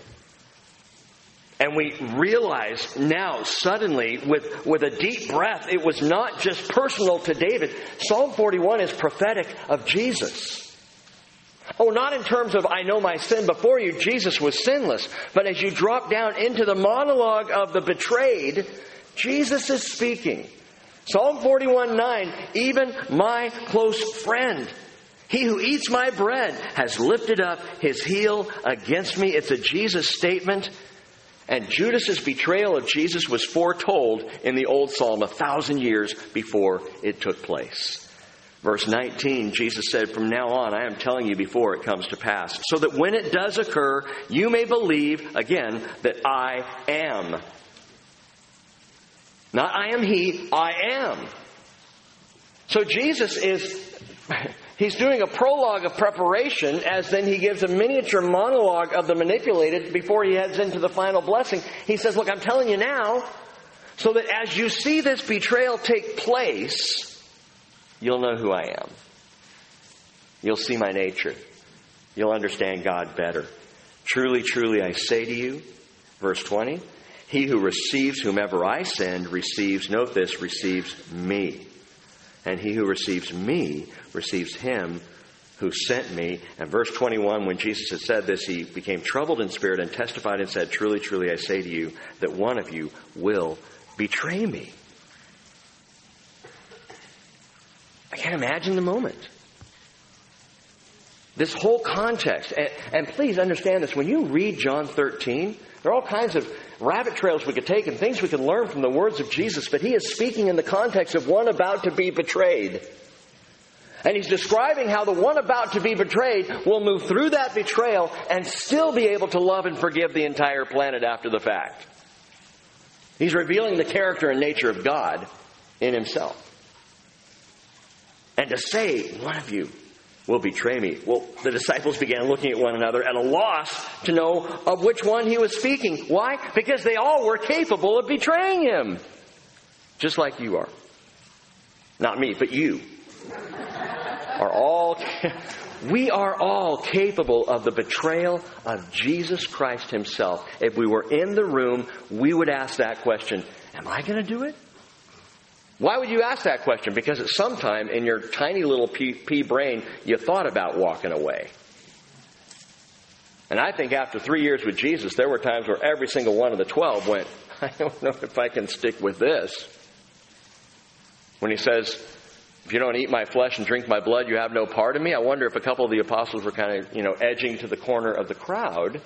And we realize now, suddenly, with, with a deep breath, it was not just personal to David. Psalm forty-one is prophetic of Jesus. Oh, not in terms of, I know my sin before you, Jesus was sinless. But as you drop down into the monologue of the betrayed, Jesus is speaking. Psalm forty-one nine, even my close friend, he who eats my bread has lifted up his heel against me. It's a Jesus statement. And Judas's betrayal of Jesus was foretold in the old psalm a thousand years before it took place. Verse nineteen, Jesus said, from now on, I am telling you before it comes to pass, so that when it does occur, you may believe, again, that I am. Not I am he, I am. So Jesus is... He's doing a prologue of preparation as then he gives a miniature monologue of the manipulated before he heads into the final blessing. He says, look, I'm telling you now, so that as you see this betrayal take place, you'll know who I am. You'll see my nature. You'll understand God better. Truly, truly, I say to you, verse twenty, he who receives whomever I send receives, note this, receives me. And he who receives me receives him who sent me. And verse twenty-one, when Jesus had said this, he became troubled in spirit and testified and said, truly, truly, I say to you that one of you will betray me. I can't imagine the moment. This whole context, and, and please understand this, when you read John thirteen, there are all kinds of rabbit trails we could take and things we can learn from the words of Jesus, but he is speaking in the context of one about to be betrayed. And he's describing how the one about to be betrayed will move through that betrayal and still be able to love and forgive the entire planet after the fact. He's revealing the character and nature of God in himself. And to say, one of you will betray me. Well, the disciples began looking at one another at a loss to know of which one he was speaking. Why? Because they all were capable of betraying him. Just like you are. Not me, but you. Are all, we are all capable of the betrayal of Jesus Christ himself. If we were in the room, we would ask that question, am I going to do it? Why would you ask that question? Because at some time in your tiny little pea, pea brain, you thought about walking away. And I think after three years with Jesus, there were times where every single one of the twelve went, I don't know if I can stick with this. When he says, if you don't eat my flesh and drink my blood, you have no part of me. I wonder if a couple of the apostles were kind of, you know, edging to the corner of the crowd.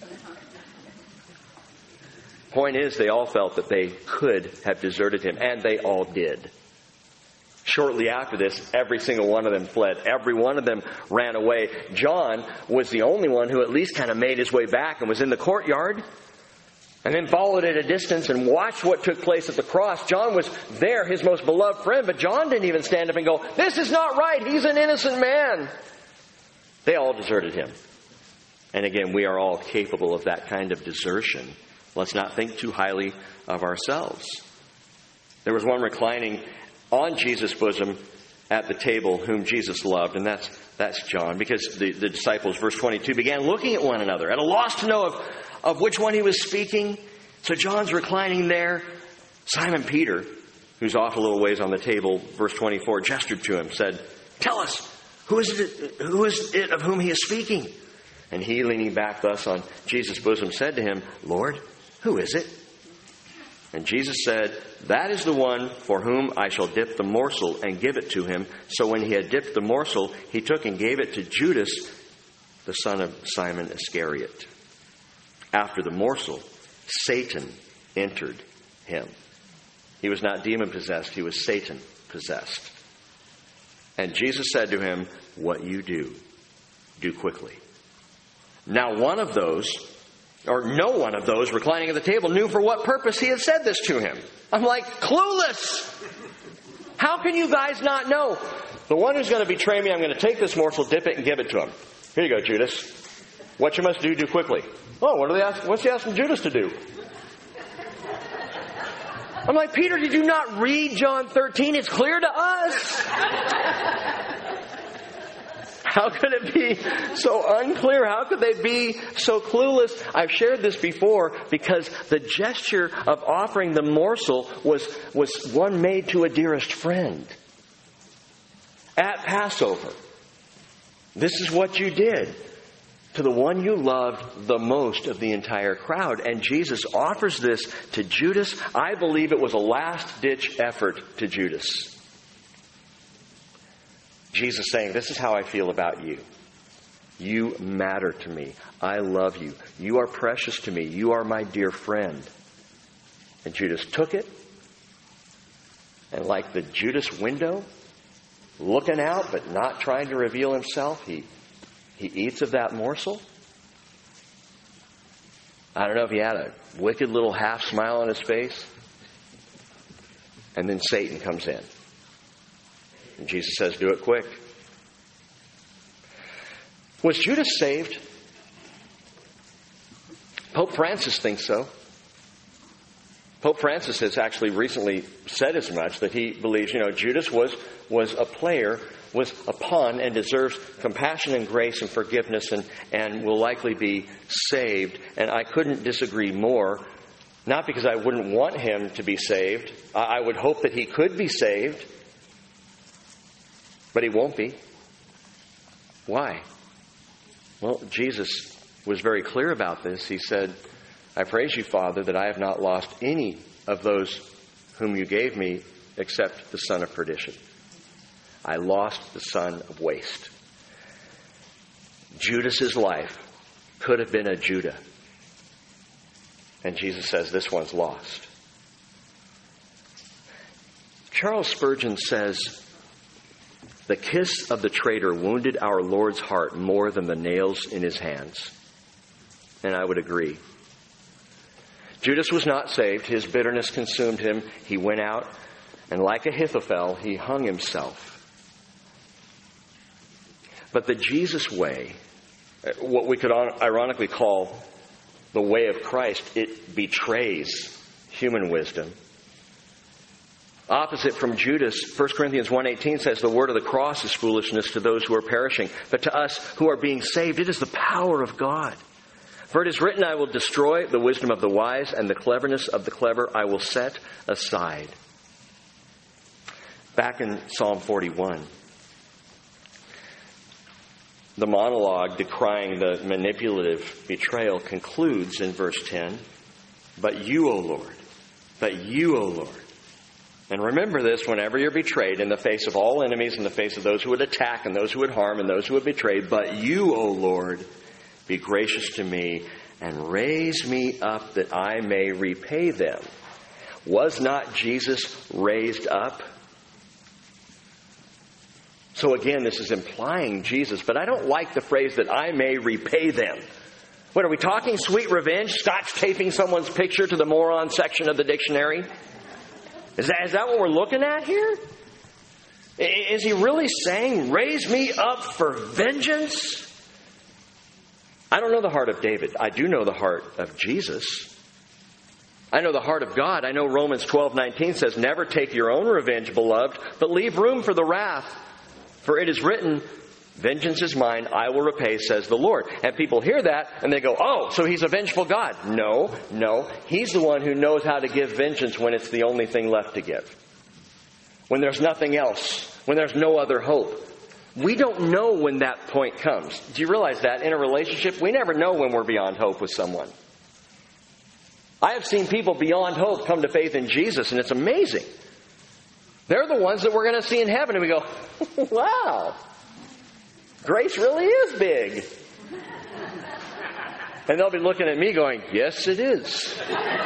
Point is, they all felt that they could have deserted him, and they all did. Shortly after this, every single one of them fled. Every one of them ran away. John was the only one who at least kind of made his way back and was in the courtyard and then followed at a distance and watched what took place at the cross. John was there, his most beloved friend, but John didn't even stand up and go, this is not right. He's an innocent man. They all deserted him. And again, we are all capable of that kind of desertion. Let's not think too highly of ourselves. There was one reclining on Jesus' bosom at the table whom Jesus loved, and that's that's John, because the, the disciples, verse twenty-two, began looking at one another, at a loss to know of, of which one he was speaking. So John's reclining there. Simon Peter, who's off a little ways on the table, verse twenty-four, gestured to him, said, tell us, who is it, who is it of whom he is speaking? And he, leaning back thus on Jesus' bosom, said to him, Lord, who is it? And Jesus said, that is the one for whom I shall dip the morsel and give it to him. So when he had dipped the morsel, he took and gave it to Judas, the son of Simon Iscariot. After the morsel, Satan entered him. He was not demon-possessed, he was Satan-possessed. And Jesus said to him, what you do, do quickly. Now one of those, or no one of those reclining at the table knew for what purpose he had said this to him. I'm like, clueless! How can you guys not know? The one who's going to betray me, I'm going to take this morsel, dip it, and give it to him. Here you go, Judas. What you must do, do quickly. Oh, what are they asking? What's he asking Judas to do? I'm like, Peter, did you not read John thirteen? It's clear to us. How could it be so unclear? How could they be so clueless? I've shared this before because the gesture of offering the morsel was, was one made to a dearest friend. At Passover, this is what you did to the one you loved the most of the entire crowd. And Jesus offers this to Judas. I believe it was a last-ditch effort to Judas. Jesus saying, this is how I feel about you. You matter to me. I love you. You are precious to me. You are my dear friend. And Judas took it. And like the Judas window, looking out but not trying to reveal himself, he, he eats of that morsel. I don't know if he had a wicked little half smile on his face. And then Satan comes in. And Jesus says, do it quick. Was Judas saved? Pope Francis thinks so. Pope Francis has actually recently said as much, that he believes, you know, Judas was, was a player, was a pawn, and deserves compassion and grace and forgiveness, and, and will likely be saved. And I couldn't disagree more. Not because I wouldn't want him to be saved. I would hope that he could be saved. But he won't be. Why? Well, Jesus was very clear about this. He said, I praise you, Father, that I have not lost any of those whom you gave me except the son of perdition. I lost the son of waste. Judas's life could have been a Judah. And Jesus says, this one's lost. Charles Spurgeon says, the kiss of the traitor wounded our Lord's heart more than the nails in his hands. And I would agree. Judas was not saved. His bitterness consumed him. He went out, and like Ahithophel, he hung himself. But the Jesus way, what we could ironically call the way of Christ, it betrays human wisdom. Opposite from Judas, First Corinthians one eighteen says, the word of the cross is foolishness to those who are perishing, but to us who are being saved, it is the power of God. For it is written, I will destroy the wisdom of the wise, and the cleverness of the clever I will set aside. Back in Psalm forty-one, the monologue decrying the manipulative betrayal concludes in verse ten, but you, O Lord, but you, O Lord. And remember this whenever you're betrayed, in the face of all enemies, in the face of those who would attack and those who would harm and those who would betray. But you, O Lord, be gracious to me and raise me up that I may repay them. Was not Jesus raised up? So again, this is implying Jesus, but I don't like the phrase that I may repay them. What, are we talking sweet revenge? Scotch taping someone's picture to the moron section of the dictionary? Is that, is that what we're looking at here? Is he really saying, raise me up for vengeance? I don't know the heart of David. I do know the heart of Jesus. I know the heart of God. I know Romans twelve nineteen says, never take your own revenge, beloved, but leave room for the wrath. For it is written, vengeance is mine, I will repay, says the Lord. And people hear that and they go, oh, so he's a vengeful God. No, no. He's the one who knows how to give vengeance when it's the only thing left to give. When there's nothing else. When there's no other hope. We don't know when that point comes. Do you realize that in a relationship, we never know when we're beyond hope with someone. I have seen people beyond hope come to faith in Jesus, and it's amazing. They're the ones that we're going to see in heaven, and we go, wow, grace really is big. And they'll be looking at me going, yes, it is.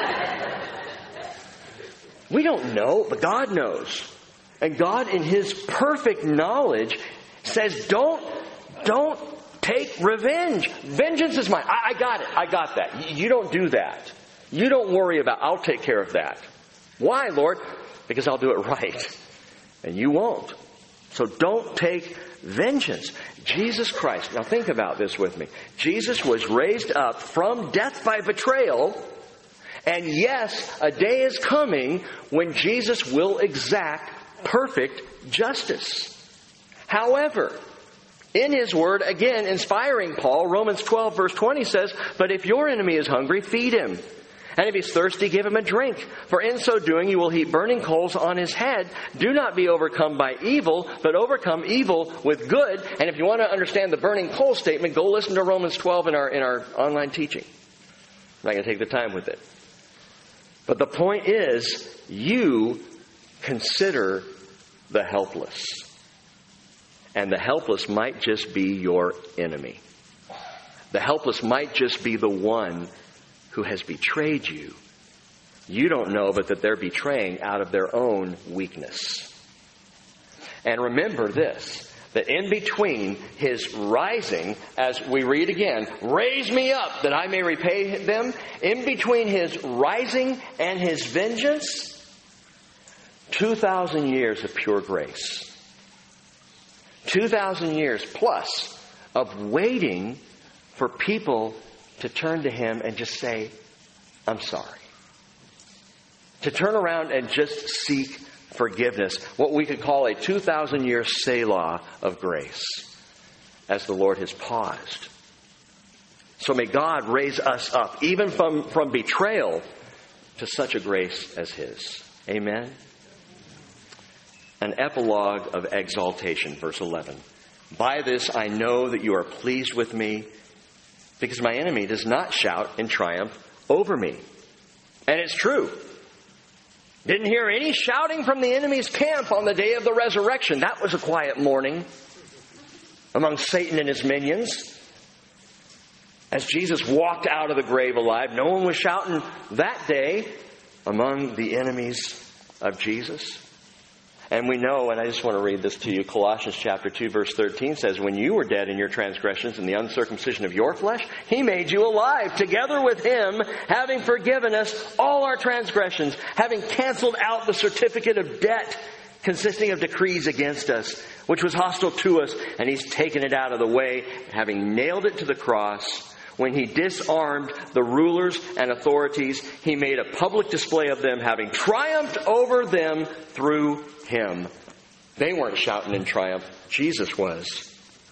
We don't know, but God knows. And God, in His perfect knowledge, says, don't, don't take revenge. Vengeance is mine. I, I got it. I got that. You don't do that. You don't worry about it. I'll take care of that. Why, Lord? Because I'll do it right. And you won't. So don't take vengeance. Jesus Christ. Now think about this with me. Jesus was raised up from death by betrayal. And yes, a day is coming when Jesus will exact perfect justice. However, in His Word, again, inspiring Paul, Romans twelve verse twenty says, but if your enemy is hungry, feed him. And if he's thirsty, give him a drink. For in so doing, you will heap burning coals on his head. Do not be overcome by evil, but overcome evil with good. And if you want to understand the burning coal statement, go listen to Romans twelve in our, in our online teaching. I'm not going to take the time with it. But the point is, you consider the helpless. And the helpless might just be your enemy. The helpless might just be the one who has betrayed you. You don't know, but that they're betraying out of their own weakness. And remember this, that in between His rising, as we read again, raise me up that I may repay them, in between His rising and His vengeance, two thousand years of pure grace. two thousand years plus of waiting for people to turn to Him and just say, I'm sorry. To turn around and just seek forgiveness. What we could call a two thousand year Selah of grace as the Lord has paused. So may God raise us up, even from, from betrayal, to such a grace as His. Amen. An epilogue of exaltation, verse eleven. By this I know that you are pleased with me, because my enemy does not shout in triumph over me. And it's true. Didn't hear any shouting from the enemy's camp on the day of the resurrection. That was a quiet morning among Satan and his minions. As Jesus walked out of the grave alive, no one was shouting that day among the enemies of Jesus. And we know, and I just want to read this to you, Colossians chapter two, verse thirteen says, when you were dead in your transgressions and the uncircumcision of your flesh, He made you alive together with Him, having forgiven us all our transgressions, having canceled out the certificate of debt consisting of decrees against us, which was hostile to us, and He's taken it out of the way, having nailed it to the cross. When He disarmed the rulers and authorities, He made a public display of them, having triumphed over them through Him. They weren't shouting in triumph. Jesus was.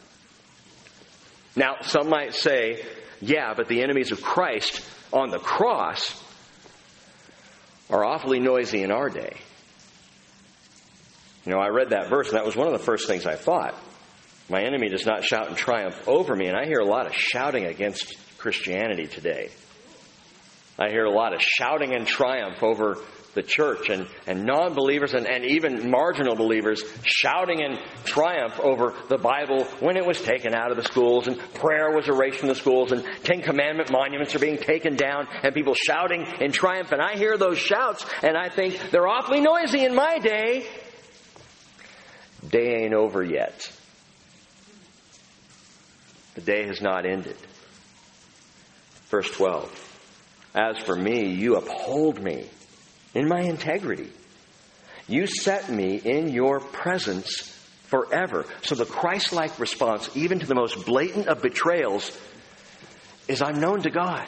Now, some might say, yeah, but the enemies of Christ on the cross are awfully noisy in our day. You know, I read that verse, and that was one of the first things I thought. My enemy does not shout in triumph over me. And I hear a lot of shouting against Christianity today. I hear a lot of shouting in triumph over the church and, and non-believers and, and even marginal believers shouting in triumph over the Bible when it was taken out of the schools and prayer was erased from the schools and Ten Commandment monuments are being taken down and people shouting in triumph. And I hear those shouts and I think they're awfully noisy in my day. Day ain't over yet. The day has not ended. Verse twelve. As for me, you uphold me in my integrity. You set me in your presence forever. So the Christ-like response, even to the most blatant of betrayals, is I'm known to God.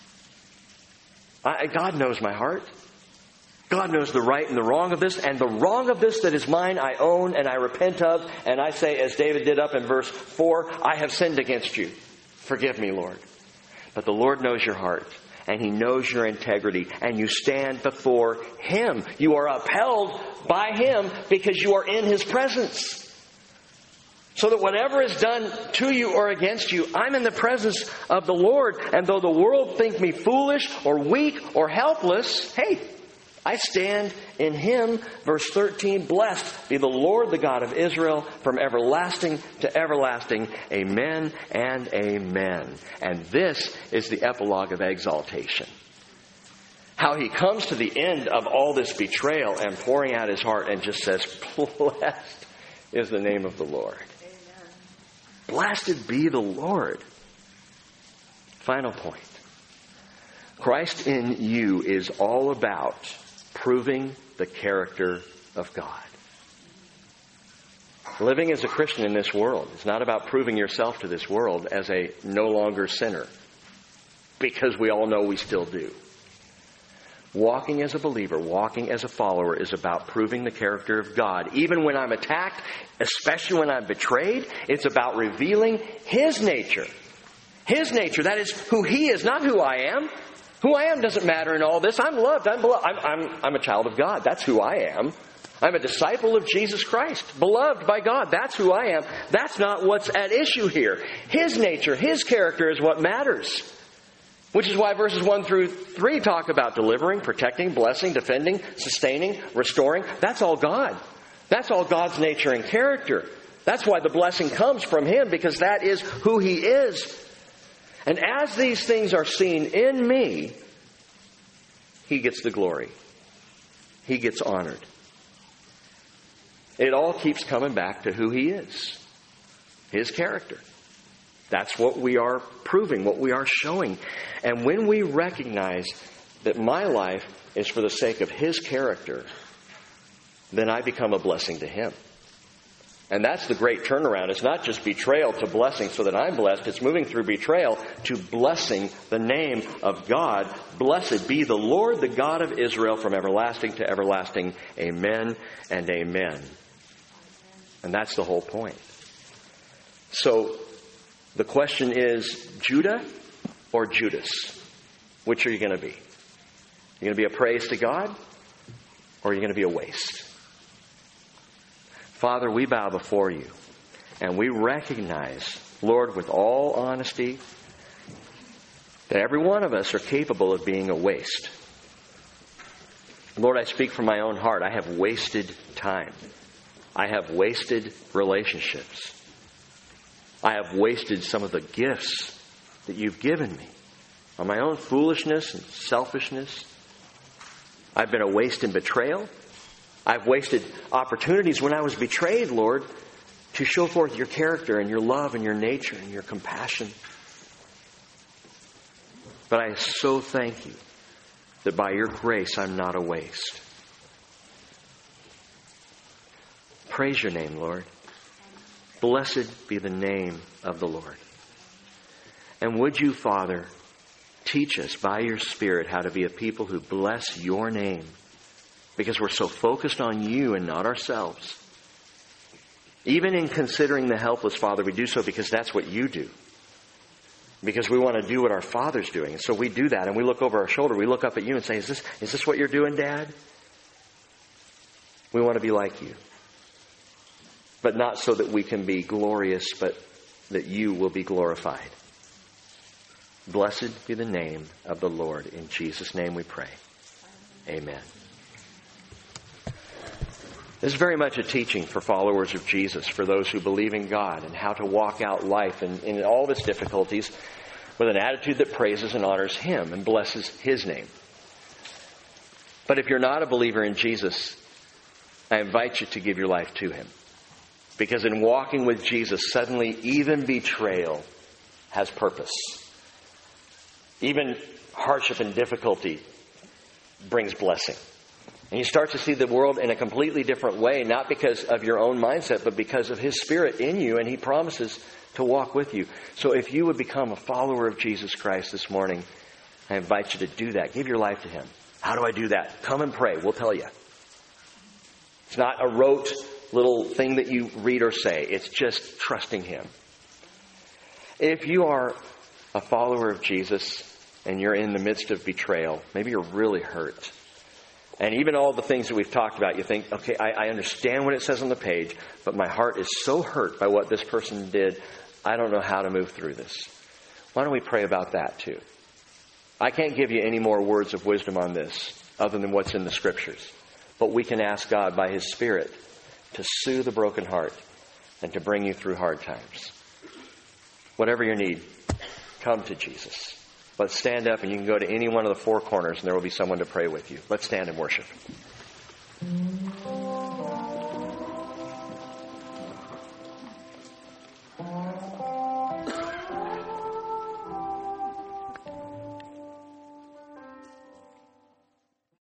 I, God knows my heart. God knows the right and the wrong of this, and the wrong of this that is mine I own and I repent of, and I say, as David did up in verse four, I have sinned against you. Forgive me, Lord. But the Lord knows your heart, and He knows your integrity, and you stand before Him. You are upheld by Him because you are in His presence. So that whatever is done to you or against you, I'm in the presence of the Lord, and though the world think me foolish or weak or helpless, hey, I stand in Him. Verse thirteen, blessed be the Lord, the God of Israel, from everlasting to everlasting. Amen and amen. And this is the epilogue of exaltation. How He comes to the end of all this betrayal and pouring out His heart and just says, blessed is the name of the Lord. Amen. Blessed be the Lord. Final point. Christ in you is all about proving the character of God. Living as a Christian in this world is not about proving yourself to this world as a no longer sinner, because we all know we still do. Walking as a believer, walking as a follower is about proving the character of God. Even when I'm attacked, especially when I'm betrayed, it's about revealing His nature. His nature, that is who He is, not who I am. Who I am doesn't matter in all this. I'm loved. I'm beloved. I'm, I'm, I'm a child of God. That's who I am. I'm a disciple of Jesus Christ. Beloved by God. That's who I am. That's not what's at issue here. His nature, His character is what matters. Which is why verses one through three talk about delivering, protecting, blessing, defending, sustaining, restoring. That's all God. That's all God's nature and character. That's why the blessing comes from Him, because that is who He is. And as these things are seen in me, He gets the glory. He gets honored. It all keeps coming back to who He is. His character. That's what we are proving, what we are showing. And when we recognize that my life is for the sake of His character, then I become a blessing to Him. And that's the great turnaround. It's not just betrayal to blessing so that I'm blessed. It's moving through betrayal to blessing the name of God. Blessed be the Lord, the God of Israel, from everlasting to everlasting. Amen and amen. And that's the whole point. So the question is, Judah or Judas? Which are you going to be? Are you going to be a praise to God, or are you going to be a waste? Father, we bow before You, and we recognize, Lord, with all honesty, that every one of us are capable of being a waste. Lord, I speak from my own heart. I have wasted time. I have wasted relationships. I have wasted some of the gifts that you've given me on my own foolishness and selfishness. I've been a waste in betrayal. I've wasted opportunities when I was betrayed, Lord, to show forth your character and your love and your nature and your compassion. But I so thank you that by your grace I'm not a waste. Praise your name, Lord. Blessed be the name of the Lord. And would you, Father, teach us by your Spirit how to be a people who bless your name, because we're so focused on you and not ourselves. Even in considering the helpless, Father, we do so because that's what you do. Because we want to do what our Father's doing. And so we do that, and we look over our shoulder. We look up at you and say, is this, is this what you're doing, Dad? We want to be like you. But not so that we can be glorious, but that you will be glorified. Blessed be the name of the Lord. In Jesus' name we pray. Amen. This is very much a teaching for followers of Jesus, for those who believe in God, and how to walk out life in, in all of its difficulties with an attitude that praises and honors Him and blesses His name. But if you're not a believer in Jesus, I invite you to give your life to Him. Because in walking with Jesus, suddenly even betrayal has purpose. Even hardship and difficulty brings blessing. And you start to see the world in a completely different way, not because of your own mindset, but because of His Spirit in you, and He promises to walk with you. So if you would become a follower of Jesus Christ this morning, I invite you to do that. Give your life to Him. How do I do that? Come and pray. We'll tell you. It's not a rote little thing that you read or say. It's just trusting Him. If you are a follower of Jesus and you're in the midst of betrayal, maybe you're really hurt. And even all the things that we've talked about, you think, okay, I, I understand what it says on the page, but my heart is so hurt by what this person did, I don't know how to move through this. Why don't we pray about that too? I can't give you any more words of wisdom on this other than what's in the Scriptures. But we can ask God by His Spirit to soothe a broken heart and to bring you through hard times. Whatever your need, come to Jesus. Let's stand up, and you can go to any one of the four corners and there will be someone to pray with you. Let's stand and worship.